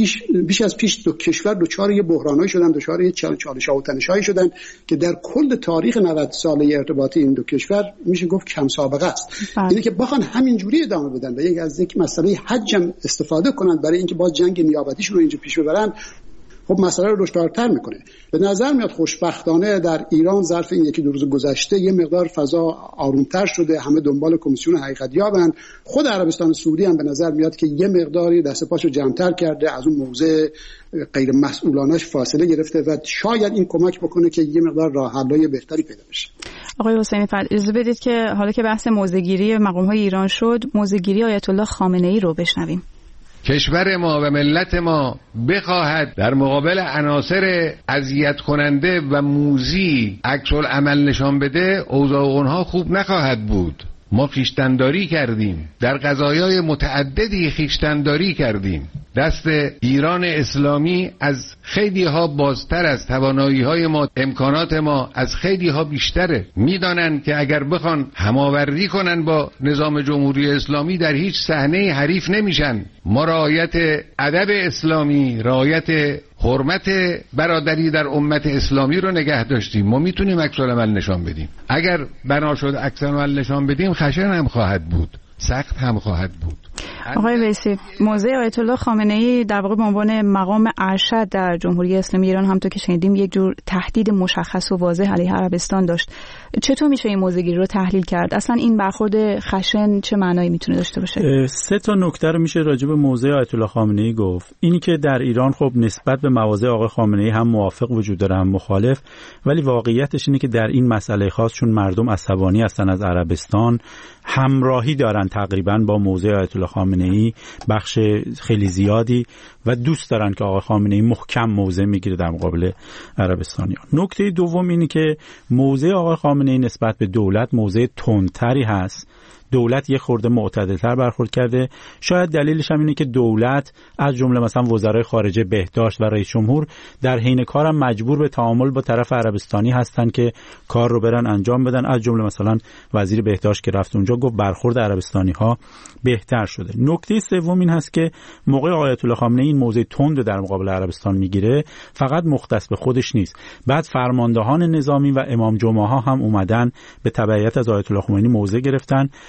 S13: از پیش دو کشور دچار یه بحرانایی شدن، دچار یه چالش‌ها و تنش‌هایی شدن که در کل تاریخ 90 ساله ارتباطی این دو کشور میشه گفت کم سابقه است. اینه که بخوان همینجوری ادامه بدن و از یک مسئله حج هم استفاده کنند برای اینکه باز جنگ نیابتیشون رو اینجا پیش ببرن، خب مسئله رو دشوارتر میکنه. به نظر میاد خوشبختانه در ایران ظرف این یکی دو روز گذشته یه مقدار فضا آرومتر شده، همه دنبال کمیسیون حقیقتیابن. خود عربستان سعودی هم به نظر میاد که یه مقداری دست پاشو جمع‌تر کرده، از اون موضع غیر مسئولانش فاصله گرفته و شاید این کمک بکنه که یه مقدار راه حل‌های بهتری پیدا بشه.
S6: آقای حسینی فر، اجازه بدید که حالا که بحث موضع‌گیری مقام‌های ایران شد، موضع‌گیری آیت الله خامنه‌ای رو بشنویم.
S8: کشور ما و ملت ما بخواهد در مقابل عناصر اذیت کننده و موذی عکس العمل نشان بده، اوضاع اونها خوب نخواهد بود. ما خویشتنداری کردیم، در قضایای متعددی خویشتنداری کردیم. دست ایران اسلامی از خیلی ها بازتر است، توانایی های ما، امکانات ما از خیلی ها بیشتره. میدانن که اگر بخوان هماوردی کنن با نظام جمهوری اسلامی در هیچ صحنه حریف نمیشن. ما رعایت ادب اسلامی، رعایت حرمت برادری در امت اسلامی رو نگه داشتیم. ما میتونیم عکس العمل نشان بدیم. اگر بنا شد عکس العمل نشان بدیم، خشن هم خواهد بود، سخت هم خواهد بود.
S6: آقای ویسی، موضع آیت الله خامنه‌ای در واقع به عنوان مقام ارشد در جمهوری اسلامی ایران همونطور که شنیدیم یک جور تهدید مشخص و واضح علیه عربستان داشت. چطور میشه این موضع‌گیری رو تحلیل کرد؟ اصلا این برخورد خشن چه معنایی میتونه داشته باشه؟
S11: 3 تا نکته رو میشه راجع به موضع آیت الله خامنه‌ای گفت. اینی که در ایران خب نسبت به مواضع آقای خامنه‌ای هم موافق وجود داره هم مخالف، ولی واقعیتش اینه که در این مسئله خاص چون مردم عصبانی هستن از عربستان، همراهی دارن تقریبا با موضع آیت الله خامنه‌ای بخش خیلی زیادی و دوست دارن که آقای خامنه‌ای محکم موضع میگیره در مقابل عربستانیان. نکته دوم اینه که موضع آقای خامنه‌ای نسبت به دولت موضع تندتری هست. دولت یه خورده معتدل‌تر برخورد کرده. شاید دلیلش هم اینه که دولت از جمله مثلا وزرای خارجه، بهداشت و رئیس جمهور در حین کارم مجبور به تعامل با طرف عربستانی هستن که کار رو برن انجام بدن. از جمله مثلا وزیر بهداشت که رفت اونجا گفت برخورد عربستانی‌ها بهتر شده. نکته سوم این هست که موقع آیت الله خامنه‌ای این موضع تند در مقابل عربستان میگیره، فقط مختص به خودش نیست. بعد فرماندهان نظامی و امام جمعه ها هم اومدن به تبعیت از آیت الله خمینی موضع گرفتن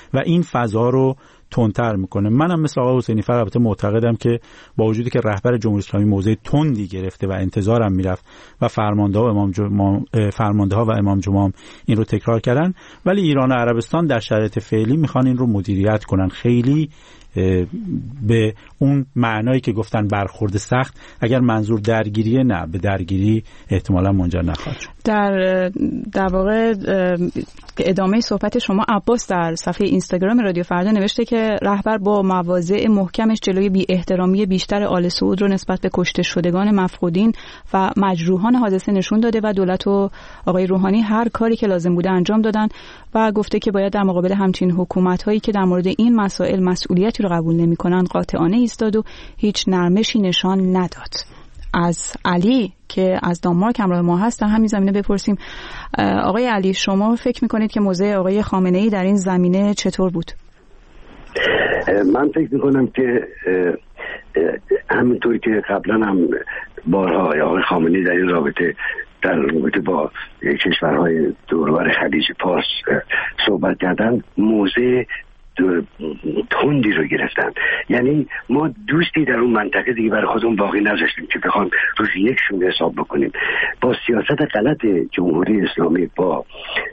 S11: و این فضا رو تندتر میکنه. منم مثل آقای حسینی فر البته معتقدم که با وجودی که رهبر جمهوری اسلامی موضع تندی گرفته و انتظارم میرفت و فرمانده ها و امام جمعه این رو تکرار کردن، ولی ایران و عربستان در شرایط فعلی میخوان این رو مدیریت کنن. خیلی به اون معنایی که گفتن برخورد سخت، اگر منظور درگیریه، نه، به درگیری احتمالا منجر نخواهد شد.
S6: در واقع ادامه صحبت شما، عباس در صفحه اینستاگرام رادیو فردا نوشته که رهبر با مواضع محکمش جلوی بی احترامی بیشتر آل سعود رو نسبت به کشته شدگان مفقودین و مجروحان حادثه نشون داده و دولت و آقای روحانی هر کاری که لازم بوده انجام دادن و گفته که باید در مقابل همچین حکومت‌هایی که در مورد این مسائل مسئولیتی رو قبول نمی‌کنن قاطعانه ایستاد و هیچ نرمشی نشان نداد. از علی که از دانمارک همراه ما هست در همین زمینه بپرسیم. آقای علی، شما فکر میکنید که موضع آقای خامنه‌ای در این زمینه چطور بود؟
S4: من فکر میکنم که همینطوری که قبلا هم بارها آقای خامنه‌ای در این رابطه با کشورهای دوربر خلیج فارس صحبت کردن، موضع تندی رو گرفتن. یعنی ما دوستی در اون منطقه دیگه برای خودمون باقی نذاشتیم که بخوام روز یکشون حساب بکنیم. با سیاست غلط جمهوری اسلامی، با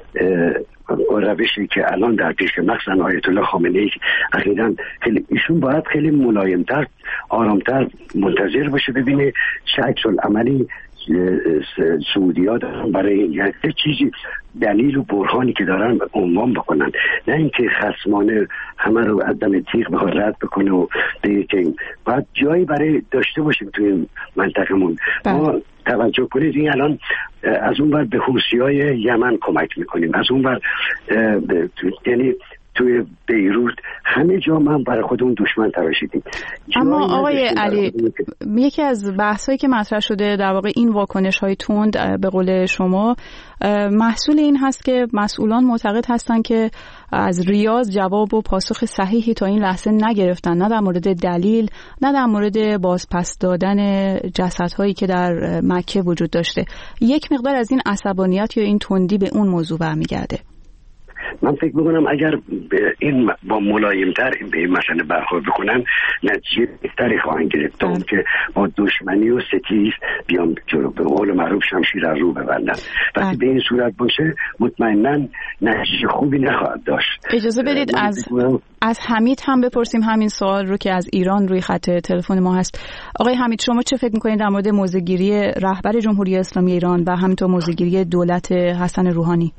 S4: روشی که الان در پیش مخصوصا آیت الله خامنه‌ای اخیراً ایشون باید خیلی ملایم‌تر، آرام‌تر منتظر باشه ببینه چه عکس‌العملی سعودی‌ها دارن برای یه چیزی دلیل و برهانی که دارن عنوان بکنن، نه اینکه خصمانه همه رو از دم تیغ بخواد رد بکنه و بگه که باید جایی برای داشته باشیم توی منطقمون. ما توجه کنید این الان از اون ور به حوثی‌های یمن کمک میکنیم، از اون ور یعنی توی بیروت، همه جا من برای خودمون دشمن تراشیدیم.
S6: اما آقای علی، یکی از بحثایی که مطرح شده در واقع این واکنش‌های تند به قول شما محصول این هست که مسئولان معتقد هستند که از ریاض جواب و پاسخ صحیحی تا این لحظه نگرفتن، نه در مورد دلیل، نه در مورد بازپس دادن جسدهایی که در مکه وجود داشته. یک مقدار از این عصبانیت یا این تندی به اون موضوع برمیگرده.
S4: من فکر میکنم اگر این با ملایم‌تر به این مسئله برخورد بکنن نتیجه بهتری خواهند گرفت تا اون که با دشمنی و ستیز بیان جلو، به قول معروف شمشیر از رو ببندن. وقتی به این صورت باشه مطمئناً نتیجه خوبی نخواهد داشت.
S6: اجازه بدید از حمید هم بپرسیم همین سوال رو که از ایران روی خط تلفن ما هست. آقای حمید، شما چه فکر میکنید در مورد موضع‌گیری رهبر جمهوری اسلامی ایران و همینطور موضع‌گیری دولت حسن روحانی؟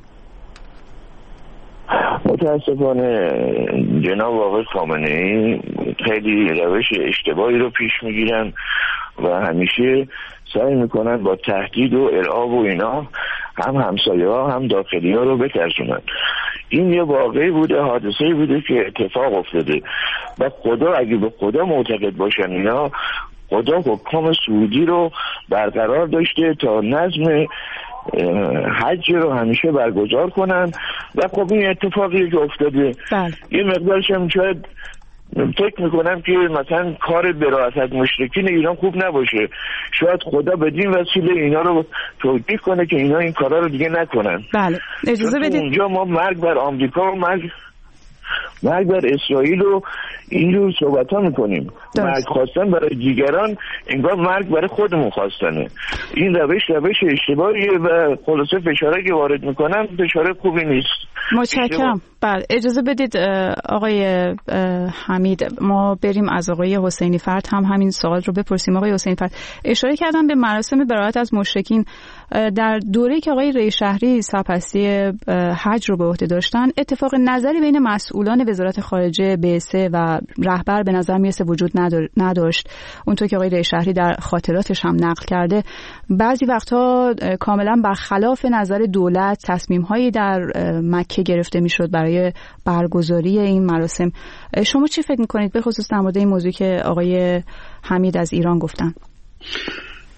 S16: متاسفانه جناب آقای خامنه‌ای خیلی روش اشتباهی رو پیش میگیرن و همیشه سعی میکنن با تهدید و ارعاب و اینا هم همسایه ها هم داخلی ها رو بترسونن. این یه واقعی بوده، حادثه‌ای بوده که اتفاق افتاده و خدا اگه به خدا معتقد باشن اینا، خدا حکام سعودی رو برقرار داشته تا نظم حج رو همیشه برگزار کنن و خب این اتفاقی که افتاده یه مقدارش هم شاید فکر میکنم که مثلا کار براءت مشرکین ایران خوب نباشه، شاید خدا بدین وسیله اینا رو توجیه کنه که اینا این کارا رو دیگه نکنن.
S6: بله اجازه بدید.
S16: اونجا ما مرگ بر آمریکا و مرگ بر اسرائیل و اینجور صحبت ها میکنیم. مرگ خواستن برای دیگران انگار مرگ برای خودمون خواستنه. این روش اشتباهیه و خلاصه فشاره که وارد میکنن فشاره خوبی نیست.
S6: متشکرم. بله اجازه بدید آقای حمید ما بریم از آقای حسینی فرد هم همین سوال رو بپرسیم. آقای حسینی فرد اشاره کردن به مراسم براءت از مشرکین در دوره‌ای که آقای رئیس شهری سرپرستی حج رو به عهده داشتن، اتفاق نظری بین مسئولان وزارت خارجه بعثه و رهبر به نظر میرسه وجود نداشت. اونطور که آقای رئیس شهری در خاطراتش هم نقل کرده، بعضی وقتها کاملا برخلاف نظر دولت تصمیم‌هایی در مکه گرفته میشد برای برگزاری این مراسم. شما چی فکر میکنید به خصوص در مورد این موضوع که آقای حمید از ایران گفتن؟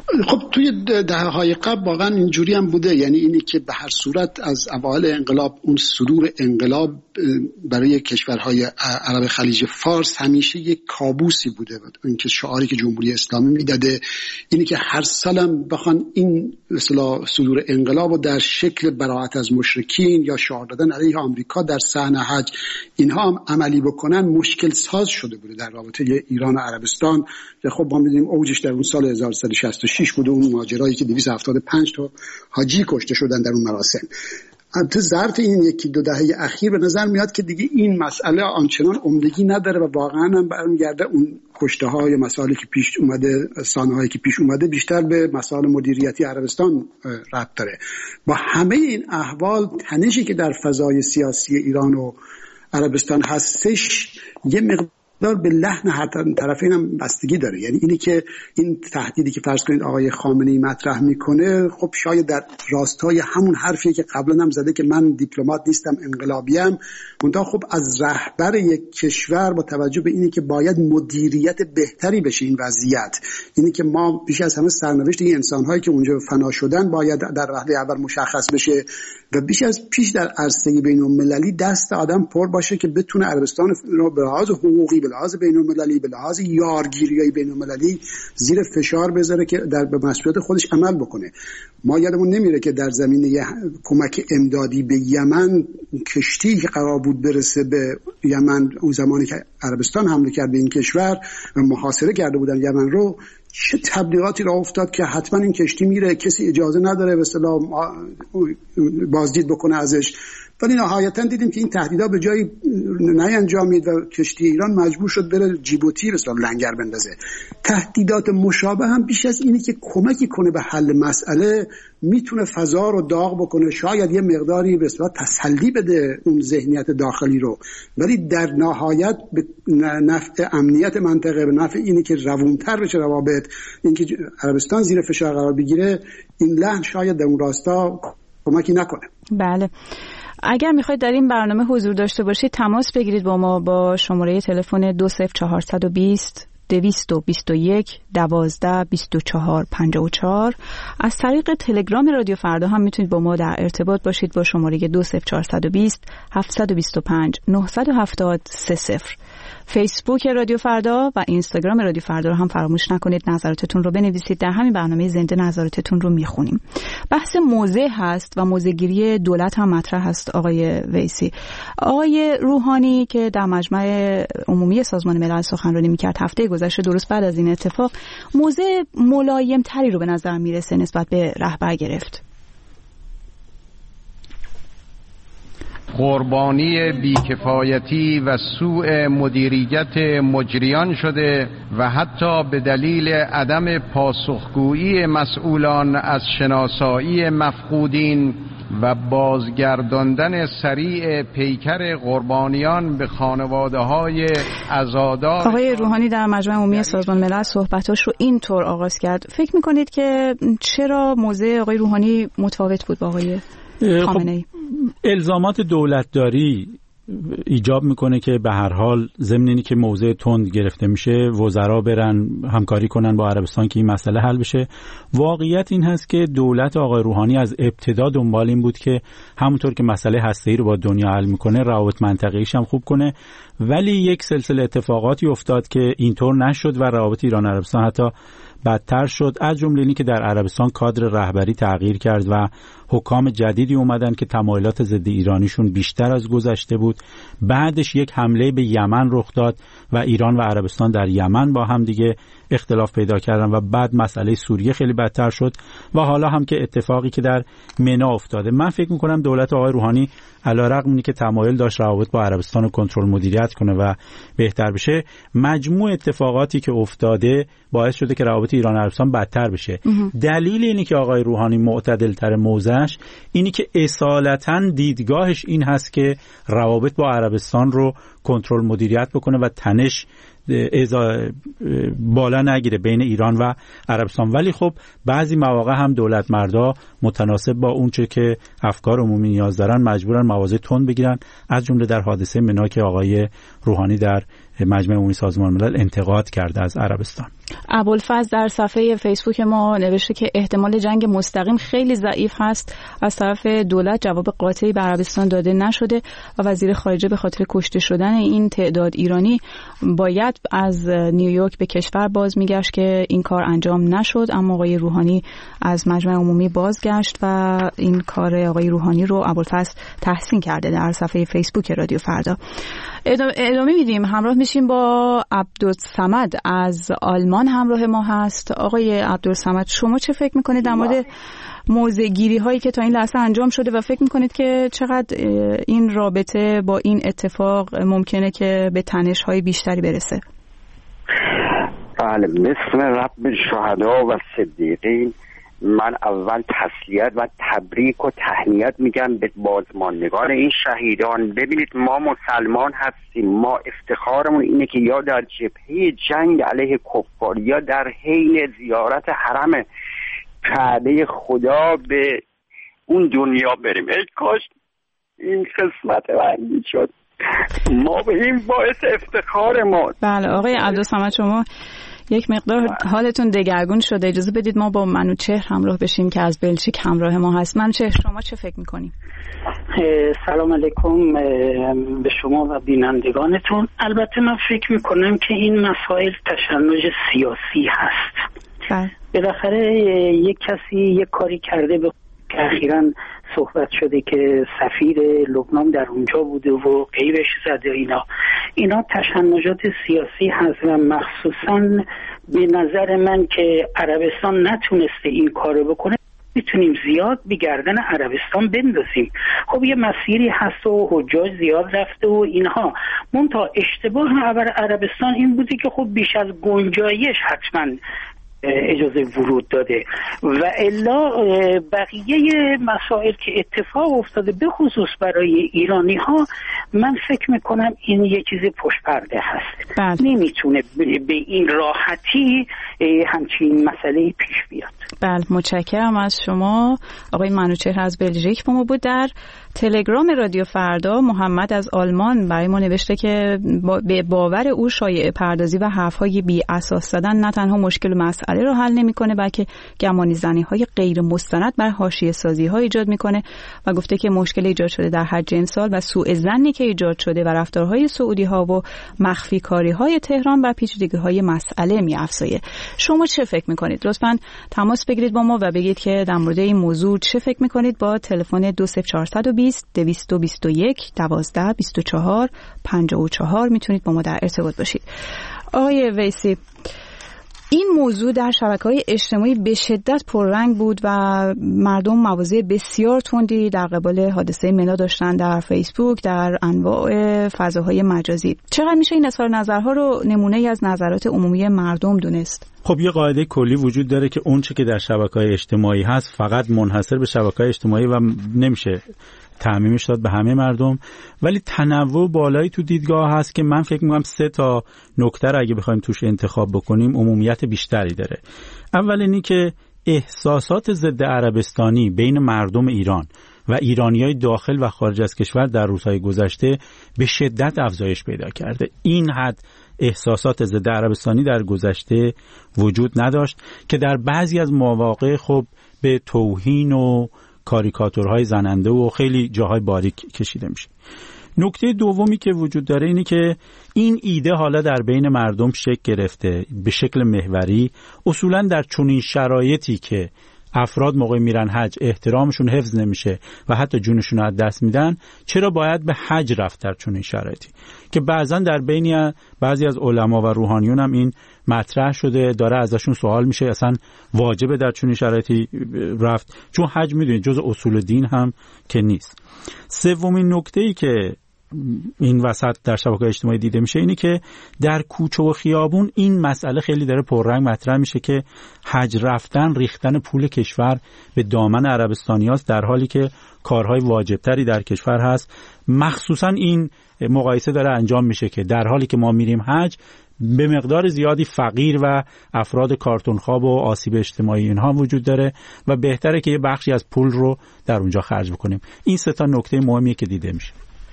S13: خب توی دهه‌های قبل واقعا اینجوری هم بوده، یعنی اینی که به هر صورت از اوایل انقلاب اون صدور انقلاب برای کشورهای عرب خلیج فارس همیشه یک کابوسی بوده. این که شعاری که جمهوری اسلامی میداده اینی که هر سالم بخوان این اصطلاح صدور انقلاب رو در شکل براءت از مشرکین یا شعار دادن علیه آمریکا در صحن حج اینها هم عملی بکنن مشکل ساز شده بوده در رابطه ایران و عربستان، که خب ما می‌دونیم اوجش در اون سال 1366 بوده، اون ماجرایی که 275 تا حاجی کشته شدن در اون مراسم. تو ظرف این یکی دو دهه اخیر به نظر میاد که دیگه این مسئله آنچنان عمدگی نداره و واقعا هم برمیگرده اون کشته های مسائلی که پیش اومده، سانهایی که پیش اومده بیشتر به مسائل مدیریتی عربستان ربط داره. با همه این احوال تنشی که در فضای سیاسی ایران و عربستان هستش یه مقدار به لحن هر طرفین هم بستگی داره. یعنی اینی که این تهدیدی که فرض کنید آقای خامنه‌ای مطرح میکنه خب شاید در راستای همون حرفی که قبلا هم زده که من دیپلمات نیستم انقلابیم، منتها خب از رهبر یک کشور با توجه به اینی که باید مدیریت بهتری بشه این وضعیت، اینی که ما بیش از همه سرنوشت این انسان‌هایی که اونجا فنا شدن باید در وهله اول مشخص بشه و بیش از پیش در عرصه بین‌المللی دست آدم پر باشه که بتونه عربستان رو به لحاظ حقوقی، به لحاظ بین‌المللی، به لحاظ یارگیری‌های بین‌المللی زیر فشار بذاره که به مسئولیت خودش عمل بکنه. ما یادمون نمیره که در زمینه کمک امدادی به یمن کشتی که قرار بود برسه به یمن اون زمانی که عربستان حمله کرد به این کشور و محاصره کرده بودن یمن رو، چه تبلیغاتی را افتاد که حتما این کشتی میره، کسی اجازه نداره به اصطلاح بازدید بکنه ازش، ولی نهایتا دیدیم که این تهدیدها به جایی نینجامید و کشتی ایران مجبور شد بره جیبوتی به اصطلاح لنگر بندازه. تهدیدات مشابه هم بیش از اینی که کمکی کنه به حل مسئله میتونه فضا رو داغ بکنه، شاید یه مقداری به اصطلاح تسلی بده اون ذهنیت داخلی رو، ولی در نهایت به نفع امنیت منطقه، به نفع اینی که روونتر بشه روابط، اینکه عربستان زیر فشار قرار بگیره، این لحن شاید در اون راستا کمکی نکنه.
S6: بله، اگر میخواید در این برنامه حضور داشته باشید تماس بگیرید با ما با شماره تلفن 20420 221 12 24 54. از طریق تلگرام رادیو فردا هم میتونید با ما در ارتباط باشید با شماره 20420 725 970 30. فیسبوک رادیو فردا و اینستاگرام رادیو فردا رو هم فراموش نکنید نظراتتون رو بنویسید. در همین برنامه زنده نظراتتون رو میخونیم. بحث موضع هست و موضع‌گیری دولت هم مطرح هست. آقای ویسی، آقای روحانی که در مجمع عمومی سازمان ملل سخنرانی میکرد هفته گذشته درست بعد از این اتفاق، موضع ملایم تری رو به نظر میرسه نسبت به رهبر گرفت.
S7: قربانی بیکفایتی و سوء مدیریت مجریان شده و حتی به دلیل عدم پاسخگویی مسئولان از شناسایی مفقودین و بازگرداندن سریع پیکر قربانیان به خانواده‌های عزادار.
S6: آقای روحانی در مجمع عمومی سازمان ملل صحبتاش رو اینطور آغاز کرد. فکر می‌کنید که چرا موضع آقای روحانی متفاوت بود با آقای خامنه‌ای؟
S11: الزامات دولتداری ایجاب میکنه که به هر حال ضمن اینی که موضع تند گرفته میشه وزرا برن همکاری کنن با عربستان که این مسئله حل بشه. واقعیت این هست که دولت آقای روحانی از ابتدا دنبال این بود که همونطور که مسئله هسته‌ای رو با دنیا حل میکنه روابط منطقه‌ایش هم خوب کنه، ولی یک سلسله اتفاقاتی افتاد که اینطور نشد و روابط ایران عربستان حتی بدتر شد. از جمله اینی که در عربستان کادر رهبری تغییر کرد و حکام جدیدی اومدن که تمایلات ضد ایرانیشون بیشتر از گذشته بود. بعدش یک حمله به یمن رخ داد و ایران و عربستان در یمن با هم دیگه اختلاف پیدا کردن و بعد مسئله سوریه خیلی بدتر شد و حالا هم که اتفاقی که در منا افتاده. من فکر میکنم دولت آقای روحانی علیرغم اینکه تمایل داشت روابط با عربستان رو کنترل مدیریت کنه و بهتر بشه، مجموع اتفاقاتی که افتاده باعث شده که روابط ایران عربستان بدتر بشه. دلیل اینی که آقای روحانی معتدل‌تر موضعش اینی که اصالتاً دیدگاهش این هست که روابط با عربستان رو کنترل مدیریت بکنه و تنش بالا نگیره بین ایران و عربستان. ولی خب بعضی مواقع هم دولت مردا متناسب با اونچه که افکار عمومی نیاز دارن مجبورن مواضع تند بگیرن، از جمله در حادثه منا که آقای روحانی در مجمع عمومی سازمان ملل انتقاد کرده از عربستان.
S6: ابوالفضل در صفحه فیسبوک ما نوشته که احتمال جنگ مستقیم خیلی ضعیف هست. از طرف دولت جواب قاطعی به عربستان داده نشده و وزیر خارجه به خاطر کشته شدن این تعداد ایرانی باید از نیویورک به کشور باز میگشت که این کار انجام نشد، اما آقای روحانی از مجمع عمومی بازگشت و این کار آقای روحانی رو ابوالفضل تحسین کرده در صفحه فیسبوک رادیو فردا. ادامه میدیم، همراه میشیم با عبدالصمد از آلمان همراه ما هست. آقای عبدالصمد، شما چه فکر میکنید در مورد موضع گیری هایی که تا این لحظه انجام شده و فکر میکنید که چقدر این رابطه با این اتفاق ممکنه که به تنش های بیشتری برسه؟
S17: بله، مثل رب شهدا و صدیقین، من اول تسلیت و تبریک و تهنیت میگم به بازماندگان این شهیدان. ببینید ما مسلمان هستیم، ما افتخارمون اینه که یا در جبهه جنگ علیه کفار یا در حین زیارت حرم کعبه خدا به اون دنیا بریم. ای کاش این قسمت من شد، ما به این باعث افتخار ما.
S6: بله آقای عبدالصمد، شما یک مقدار حالتون دگرگون شده، اجازه بدید ما با منوچهر همراه بشیم که از بلژیک همراه ما هست. منوچهر، شما چه فکر میکنید؟
S18: سلام علیکم به شما و بینندگانتون. البته من فکر میکنم که این مسائل تشنج سیاسی هست. بالاخره یک کسی یک کاری کرده به که اخیراً صحبت شده که سفیر لبنان در اونجا بوده و غیرش زده. اینا تشنجات سیاسی هست و مخصوصاً به نظر من که عربستان نتونسته این کارو بکنه، میتونیم زیاد به گردن عربستان بندازیم. خب یه مسیری هست و حجاج زیاد رفته و اینها، منتها اشتباه عربستان این بوده که خب بیش از گنجایش حتماً اجازه ورود داده و الا بقیه مسائل که اتفاق افتاده به خصوص برای ایرانی ها، من فکر میکنم این یه چیز پشت پرده هست. نمیتونه به این راحتی همچین مسئله پیش بیاد.
S6: بله، متشکرم از شما. آقای منوچهر از بلژیک با ما بود. در تلگرام رادیو فردا محمد از آلمان برای ما نوشته که به باور او شایعه پردازی و حرف‌های بی اساس زدن نه تنها مشکل مسئله رو حل نمی‌کنه، بلکه گمانی زنی‌های غیر مستند بر حاشیه‌سازی‌ها ایجاد می‌کنه و گفته که مشکل ایجاد شده در حج امسال و سوء ظنی که ایجاد شده و رفتارهای سعودی‌ها و مخفی کاری‌های تهران بر پیچیدگی‌های مسئله می‌افزایه. شما چه فکر می‌کنید؟ لطفاً تماس بگیرید با ما و بگید که در مورد این موضوع چه فکر می‌کنید با تلفن 20420-221-12-24-54 میتونید با ما در ارتباط باشید. آقای ویسی، این موضوع در شبکه‌های اجتماعی به شدت پررنگ بود و مردم مواضع بسیار تندی در قبال حادثه منا داشتن در فیسبوک، در انواع فضاهای مجازی. چقدر میشه این اظهار نظرها رو نمونه‌ای از نظرات عمومی مردم دونست؟
S11: خب یه قاعده کلی وجود داره که اون چه که در شبکه‌های اجتماعی هست فقط منحصر به شبکه‌های اجتماعی و نمیشه تعمیمش داد به همه مردم، ولی تنوع بالایی تو دیدگاه هست که من فکر می‌کنم 3 تا نکته رو اگه بخوایم توش انتخاب بکنیم عمومیت بیشتری داره. اول اینی که احساسات ضد عربستانی بین مردم ایران و ایرانیای داخل و خارج از کشور در روزهای گذشته به شدت افزایش پیدا کرده. این حد احساسات ضد عربستانی در گذشته وجود نداشت که در بعضی از مواقع خب به توهین و کاریکاتورهای زننده و خیلی جاهای باریک کشیده میشه. نکته دومی که وجود داره اینه که این ایده حالا در بین مردم شکل گرفته به شکل محوری، اصولا در چنین شرایطی که افراد موقع میرن حج احترامشون حفظ نمیشه و حتی جونشون رو از دست میدن، چرا باید به حج رفت در چنین شرایطی؟ که بعضا در بین بعضی از علما و روحانیون هم این مطرح شده، داره ازشون سوال میشه اصلا واجبه در چنین شرایطی رفت؟ چون حج میدونید جز اصول دین هم که نیست. سومین نکته‌ای که این وسط در شبکه‌های اجتماعی دیده میشه اینه که در کوچه و خیابون این مسئله خیلی داره پررنگ مطرح میشه که حج رفتن ریختن پول کشور به دامن عربستانیاست، در حالی که کارهای واجبتری در کشور هست. مخصوصا این مقایسه داره انجام میشه که در حالی که ما میریم حج به مقدار زیادی فقیر و افراد کارتونخواب و آسیب اجتماعی اینها وجود داره و بهتره که یه بخشی از پول رو در اونجا خرج بکنیم. این 3 تا نکته مهمیه که دیده میشه.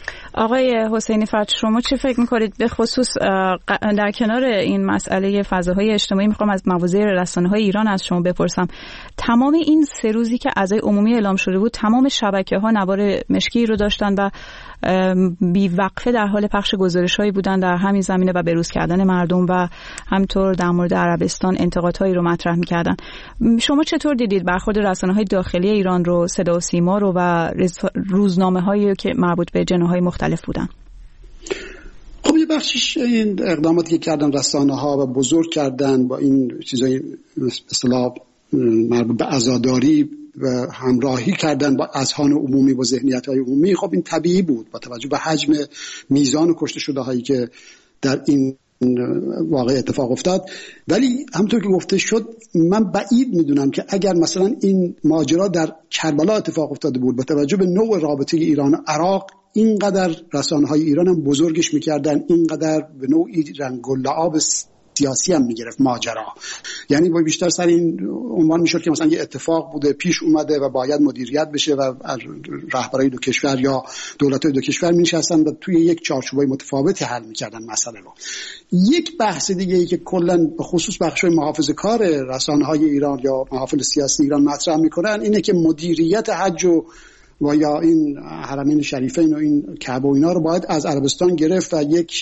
S6: آقای حسینی فرد، شما چی فکر میکنید؟ به خصوص در کنار این مسئله فضاهای اجتماعی میخوام از مواضع رسانه‌های ایران از شما بپرسم. تمام این 3 روزی که عزای عمومی اعلام شده بود، تمام شبکه‌ها نوار مشکی رو داشتن و بی وقفه در حال پخش گزارش‌هایی بودن در همین زمینه و بروز کردن مردم و همطور در مورد عربستان انتقادهایی رو مطرح می‌کردن. شما چطور دیدید برخورد رسانه‌های داخلی ایران رو، صدا و سیما رو و روزنامه‌هایی که مربوط به جناح‌های مختلف بودن؟
S13: خب یه بخشش این اقداماتی که کردن رسانه‌ها و بزرگ کردن با این چیزای به اصطلاح مربوط به عزاداری و همراهی کردن با اذهان عمومی و ذهنیت‌های عمومی، خب این طبیعی بود با توجه به حجم میزان کشته شده‌هایی که در این واقع اتفاق افتاد. ولی همونطور که گفته شد، من بعید میدونم که اگر مثلا این ماجرا در کربلا اتفاق افتاده بود با توجه به نوع رابطه ایران و عراق، اینقدر رسانه‌های ایران هم بزرگش می‌کردن، اینقدر به نوعی رنگ و لعاب سیاسی هم میگرفت ماجرا. یعنی با بیشتر سر این عنوان میشد که مثلا یه اتفاق بوده پیش اومده و باید مدیریت بشه و رهبرای دو کشور یا دولت‌های دو کشور می‌نشستن و توی یک چارچوبای متفاوتی حل می‌کردن مسئله رو. یک بحث دیگه‌ای که کلاً به خصوص بخش‌های محافظه‌کار رسانه‌های ایران یا محافل سیاسی ایران مطرح می‌کنن اینه که مدیریت حج و یا این حرمین شریفین و این کعبه و اینا رو باید از عربستان گرفت و یک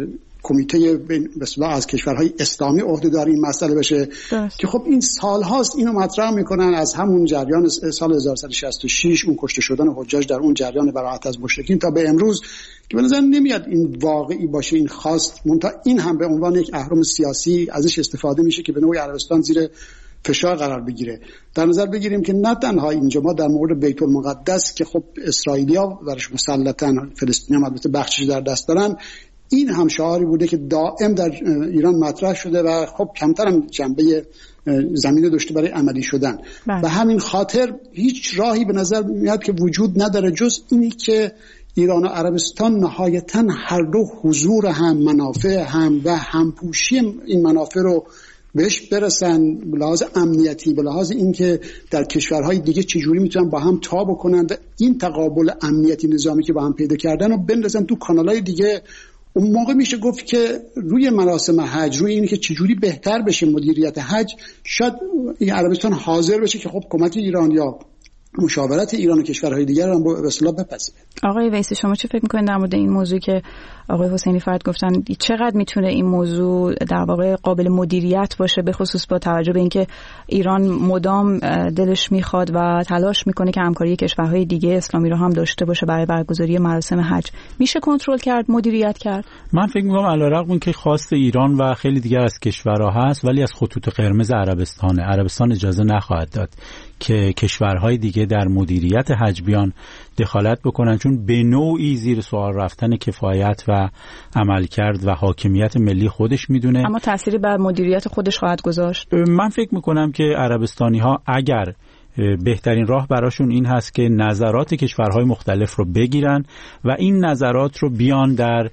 S13: کمیته به اصطلاح از کشورهای اسلامی عهده‌دار این مسئله بشه که خب این سال‌هاست اینو مطرح میکنن از همون جریان سال 1166 اون کشته شدن حجاج در اون جریان براءت از مشرکین تا به امروز که به نظر نمیاد این واقعی باشه، این خواست منتها این هم به عنوان یک اهرم سیاسی ازش استفاده میشه که به نوعی عربستان زیر فشار قرار بگیره. در نظر بگیریم که نه تنها اینجا ما در مورد بیت المقدس که خب اسرائیلیا برش مسلطن، فلسطینی‌ها البته بخشش در دست دارن، این هم شعاری بوده که دائم در ایران مطرح شده و خب کمتر هم جنبه زمینه داشته برای عملی شدن. به همین خاطر هیچ راهی به نظر میاد که وجود نداره جز اینی که ایران و عربستان نهایتاً هر دو حضور هم، منافع هم و همپوشی این منافع رو بهش برسن، به لحاظ امنیتی، به لحاظ اینکه در کشورهای دیگه چجوری میتونن با هم تا بکنن و این تقابل امنیتی نظامی که با هم پیدا کردن رو بندازن تو کانالهای دیگه. اون موقع میشه گفت که روی مراسم حج، روی اینی که چجوری بهتر بشه مدیریت حج، شاید عربستان حاضر بشه که خب کمک ایران یا مشاورت ایران و کشورهای دیگر رو به اصطلاح بپذیره.
S6: آقای ویسی، شما چه فکر می‌کنید در مورد این موضوع که آقای حسینی فرد گفتن؟ چقدر میتونه این موضوع در واقع قابل مدیریت باشه، به خصوص با توجه به اینکه ایران مدام دلش میخواد و تلاش میکنه که همکاری کشورهای دیگه اسلامی رو هم داشته باشه برای برگزاری مراسم حج؟ میشه کنترل کرد، مدیریت کرد؟
S11: من فکر می‌کنم علیرغم اینکه خواست ایران و خیلی دیگر از کشورها هست، ولی از خطوط قرمز عربستان اجازه نخواهد داد که کشورهای دیگه در مدیریت حج بیان دخالت بکنن، چون به نوعی زیر سوال رفتن کفایت و عملکرد و حاکمیت ملی خودش میدونه.
S6: اما تأثیری بر مدیریت خودش خواهد گذاشت.
S11: من فکر میکنم که عربستانی ها اگر بهترین راه براشون این هست که نظرات کشورهای مختلف رو بگیرن و این نظرات رو بیان در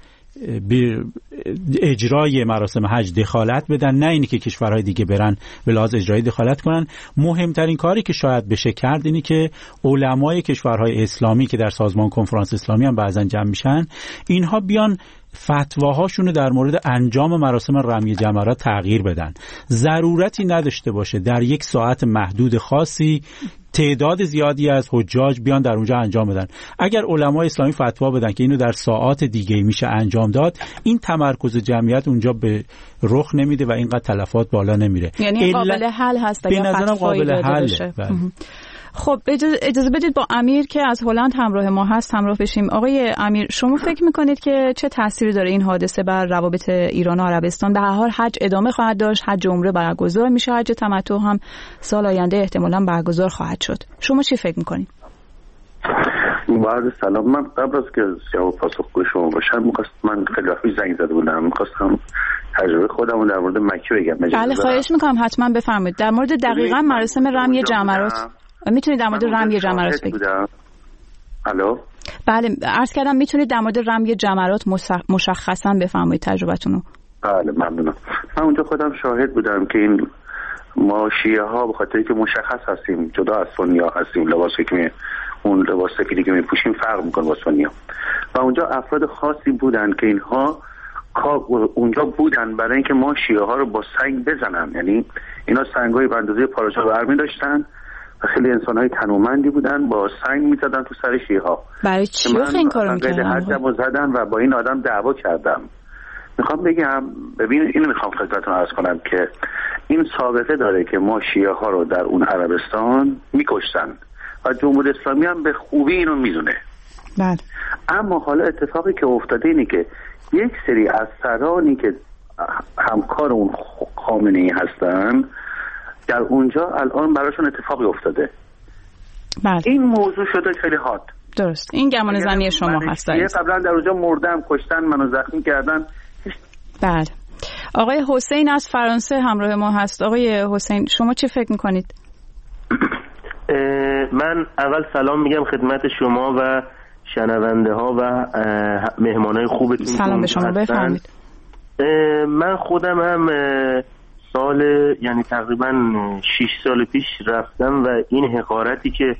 S11: اجرای مراسم حج دخالت بدن، نه اینی که کشورهای دیگه برن به لحاظ اجرایی دخالت کنن. مهمترین کاری که شاید بشه کرد اینی که علمای کشورهای اسلامی که در سازمان کنفرانس اسلامی هم بعضن جمع میشن، اینها بیان فتواهاشون رو در مورد انجام مراسم رمی جمرات تغییر بدن. ضرورتی نداشته باشه در یک ساعت محدود خاصی تعداد زیادی از حجاج بیان در اونجا انجام بدن. اگر علمای اسلامی فتوا بدن که اینو در ساعات دیگه میشه انجام داد، این تمرکز جمعیت اونجا به رخ نمیده و اینقدر تلفات بالا نمیره.
S6: یعنی قابل حل هست
S11: به نظرم قابل حله.
S6: خب اجازه بدید با امیر که از هلند همراه ما هست همراه بشیم. آقای امیر، شما فکر میکنید که چه تأثیری داره این حادثه بر روابط ایران و عربستان؟ به هر حال حج ادامه خواهد داشت، حج عمره برگزار میشه، حج تمتع هم سال آینده احتمالاً برگزار خواهد شد. شما چی فکر میکنید؟
S19: بعد سلام، من قبل از که جواب پاسخگوی شما باشم من خیلی وقت زنگ زده بودم، می‌خواستم تجربه خودمو در مورد مکه بگم.
S6: بله خواهش میکنم حتما بفرمایید. در مورد دقیقاً مراسم رمی جمرات میتونید در مورد رمی جمرات بگید؟
S19: الو.
S6: بله عرض کردم میتونید در مورد رمی جمرات مشخصا بفرمایید تجربتون رو؟
S19: بله ممنونم. من اونجا خودم شاهد بودم که این ما شیعه ها به خاطر که مشخص هستیم، جدا از سنی ها هستیم، لباس که اون لباس سفیدی که میپوشیم فرق میکنه با سنی‌ها. و اونجا افراد خاصی بودن که اینها اونجا بودن برای اینکه ما شیعه ها رو با سنگ بزنن. یعنی اینا سنگ‌های به اندازه پارچه برمی داشتن و خیلی انسان‌های تنومندی بودن، با سنگ می‌زدن تو سر شیعه ها.
S6: برای چی این کارو می‌کردن؟
S19: حدمو زدن و با این آدم دعوا کردم. میخوام بگم، ببین اینو میخوام خدمتتون عرض کنم که این سابقه داره که ما شیعه ها رو در اون عربستان میکشتن و جمهوری اسلامی هم به خوبی اینو میدونه.
S6: بله.
S19: اما حالا اتفاقی که افتاده اینه که یک سری از سرانی که همکار اون خامنه‌ای هستن در اونجا الان براشون اتفاقی افتاده.
S6: بله.
S19: این موضوع شده خیلی حاد.
S6: درست. این گمان زنی شما هست.
S19: قبلا در اونجا مردم، کشتن، منو زخمی کردن.
S6: بله. آقای حسین از فرانسه همراه ما هست. آقای حسین شما چه فکر میکنید؟
S20: من اول سلام میگم خدمت شما و شنونده ها و مهمانای خوبتون.
S6: سلام به شما، بفرمایید.
S20: من خودم هم یعنی تقریبا 6 سال پیش رفتم و این حقارتی که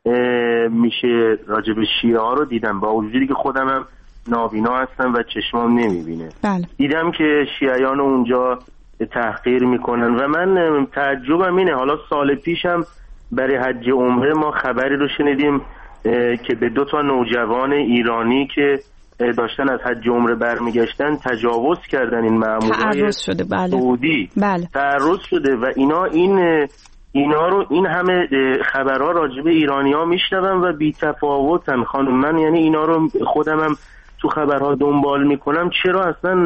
S20: میشه راجب شیعه ها رو دیدم، با وجودی که خودم هم نابینا هستم و چشمام نمیبینه.
S6: بله.
S20: دیدم که شیعیان اونجا تحقیر میکنن و من تعجبم اینه. حالا سال پیشم برای حج عمره ما خبری رو شنیدیم که به 2 نوجوان ایرانی که داشتن از حج عمره برمیگشتن تجاوز کردن این مامورای سعودی.
S6: بله.
S20: تعرض شده و اینا رو این همه خبرها راجع به ایرانی‌ها میشنوم و بی‌تفاوتن خانم. من یعنی اینا رو خودم هم تو خبرها دنبال میکنم، چرا اصلا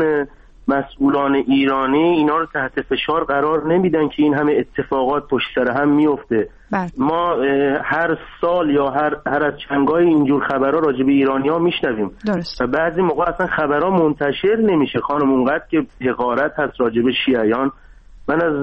S20: مسئولان ایرانی اینا رو تحت فشار قرار نمیدن که این همه اتفاقات پشت سر هم میفته. ما هر سال یا هر از چندگاهی اینجور خبرها راجع به ایرانی‌ها میشنویم و بعضی موقع اصلا خبرها منتشر نمیشه خانم، اونقدر که حقارت هست راجع به شیعیان. من از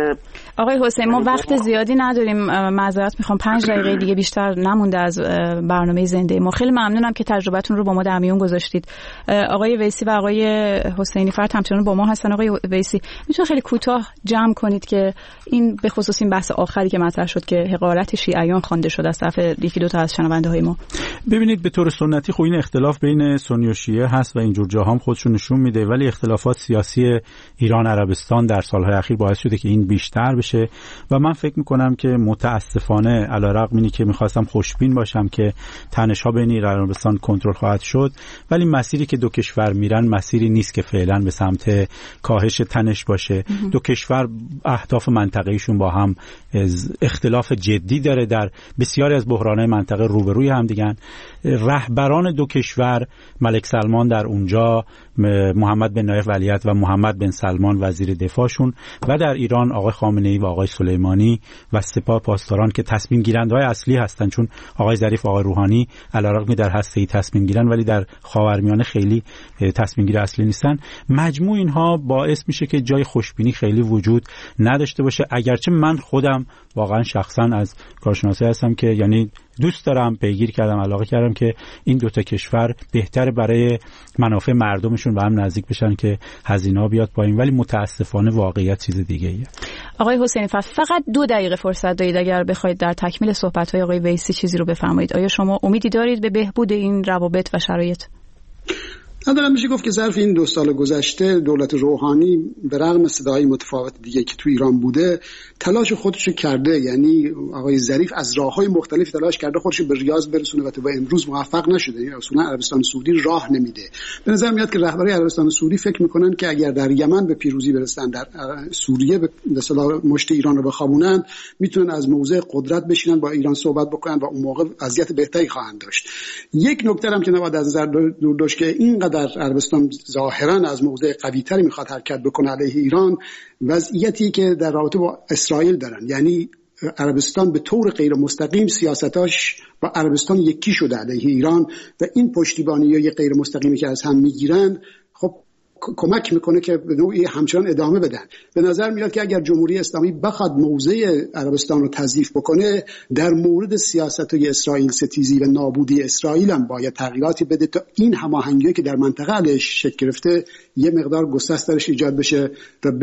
S6: آقای حسین ما وقت زیادی نداریم، معذرت میخوام، 5 دقیقه دیگه بیشتر نمونده از برنامه زنده ما. خیلی ممنونم که تجربتون رو با ما در میون گذاشتید. آقای ویسی و آقای حسینی فرد همچنان با ما هستن. آقای ویسی میتونید خیلی کوتاه جمع کنید که این به خصوص این بحث آخری که مطرح شد که حقارت شیعیان خوانده شد از طرف یکی دو تا از شنونده های ما؟
S11: ببینید به طور سنتی خب این اختلاف بین سنی و شیعه هست و اینجور جاها هم خودشون نشون میده، ولی اختلافات سیاسی ایران عربستان در سالهای اخیر باعث شده که این بیشتر بشه و من فکر میکنم که متاسفانه علیرغم اینی که میخواستم خوشبین باشم که تنش‌ها بین ایران و عربستان کنترل خواهد شد، ولی مسیری که دو کشور میرن مسیری نیست که فعلا به سمت کاهش تنش باشه. دو کشور اهداف منطقه‌ایشون با هم اختلاف جدی داره، در بسیاری از بحران‌های منطقه روبروی هم دیگن. رهبران دو کشور، ملک سلمان در اونجا، محمد بن نایف ولیعهد و محمد بن سلمان وزیر دفاعشون، و در ایران آقای خامنه‌ای و آقای سلیمانی و سپاه پاسداران که تصمیم گیرنده‌های اصلی هستن، چون آقای ظریف و آقای روحانی علیرغم در هسته‌ای تصمیم گیرن ولی در خاورمیانه خیلی تصمیم گیر اصلی نیستن. مجموع اینها باعث میشه که جای خوشبینی خیلی وجود نداشته باشه، اگرچه من خودم واقعا شخصا از کارشناسی هستم که یعنی دوست دارم، پیگیر کردم، علاقه کردم که این دوتا کشور بهتره برای منافع مردمشون به هم نزدیک بشن که هزینه‌ها بیاد پایین، ولی متاسفانه واقعیت چیز دیگه ایه.
S6: آقای حسینی فقط 2 دقیقه فرصت دارید اگر بخواید در تکمیل صحبت‌های آقای ویسی چیزی رو بفرمایید. آیا شما امیدی دارید به بهبود این روابط و شرایط؟
S13: ندارم. میشه گفت که ظرف این 2 سال گذشته دولت روحانی به رغم صداهای متفاوت دیگه که تو ایران بوده تلاش خودشو کرده. یعنی آقای ظریف از راههای مختلف تلاش کرده خودشو به ریاض برسونه و تا به امروز موفق نشده. یعنی اصولا عربستان سعودی راه نمیده. به نظر میاد که رهبرای عربستان سعودی فکر میکنن که اگر در یمن به پیروزی برسن، در سوریه به اصطلاح مشت ایران رو بخوابونن، میتونن از موضع قدرت بشینن با ایران صحبت بکنن و اون موقع وضعیت بهتری خواهند داشت. یک نکته هم که نباید از نظر دور داشت که اینقدر عربستان ظاهرا از موضع قوی‌تری میخواد حرکت بکنه علیه ایران، وضعیتی که در رابطه با اسرائیل دارن. یعنی عربستان به طور غیر مستقیم سیاستاش با عربستان یکی شده علیه ایران و این پشتیبانی‌های غیر مستقیمی که از هم میگیرن خب کمک میکنه که به نوعی همچنان ادامه بدن. به نظر میاد که اگر جمهوری اسلامی بخواد موضع عربستان رو تضعیف بکنه، در مورد سیاست‌های اسرائیل ستیزی و نابودی اسرائیل هم باید تغییراتی بده تا این هماهنگی که در منطقه علیش شکل گرفته یه مقدار گسست درش ایجاد بشه و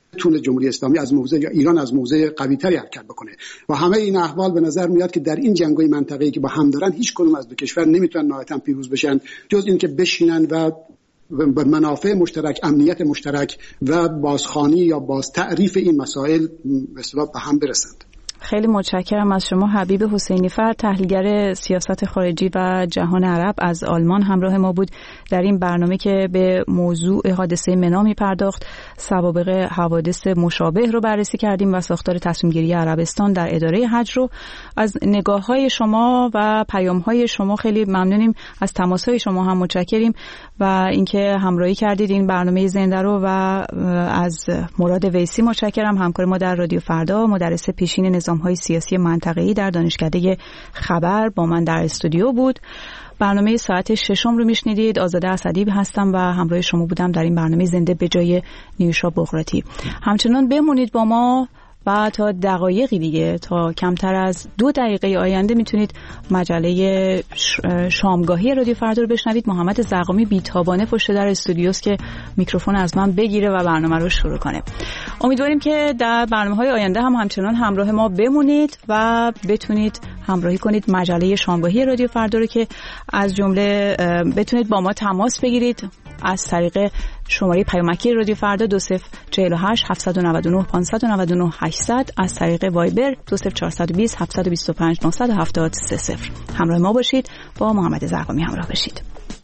S13: تون جمهوری اسلامی از موضع یا ایران از موضع قوی‌تری حرکت بکنه و همه این احوال به نظر میاد که در این جنگ‌های منطقه‌ای که با هم دارن هیچ کدوم از دو کشور نمیتونن نهایتاً پیروز بشن جز اینکه بشینن و به منافع مشترک، امنیت مشترک و بازخوانی یا باز تعریف این مسائل به اصطلاح به هم برسند.
S6: خیلی متشکرم از شما. حبیب حسینی فر، تحلیلگر سیاست خارجی و جهان عرب از آلمان همراه ما بود در این برنامه که به موضوع حادثه منا می‌پرداخت. سوابق حوادث مشابه رو بررسی کردیم و ساختار تصمیم گیری عربستان در اداره حج رو. از نگاه‌های شما و پیام‌های شما خیلی ممنونیم. از تماس‌های شما هم متشکریم و اینکه همراهی کردید این برنامه زنده رو. و از مراد ویسی متشکرم، همکار ما در رادیو فردا، مدرس پیشین نظام‌های سیاسی منطقه‌ای در دانشکده خبر با من در استودیو بود. برنامه ساعت 6 رو میشنیدید. آزاده اسدی هستم و همراه شما بودم در این برنامه زنده به جای نیوشا بغراتی. همچنان بمونید با ما و تا دقایقی دیگه، تا کمتر از 2 دقیقه آینده میتونید مجله شامگاهی رادیو فردا رو بشنوید. محمد زرقامی بیتابانه پشت در استودیوست که میکروفون از من بگیره و برنامه رو شروع کنه. امیدواریم که در برنامه‌های آینده هم همچنان همراه ما بمونید و بتونید همراهی کنید مجله شامگاهی رادیو فردا رو که از جمله بتونید با ما تماس بگیرید از طریق شماره پیامکی رادیو فردا 2048 799 599 800، از طریق وایبر 20420 725 970 30. همراه ما باشید، با محمد زرقامی همراه باشید.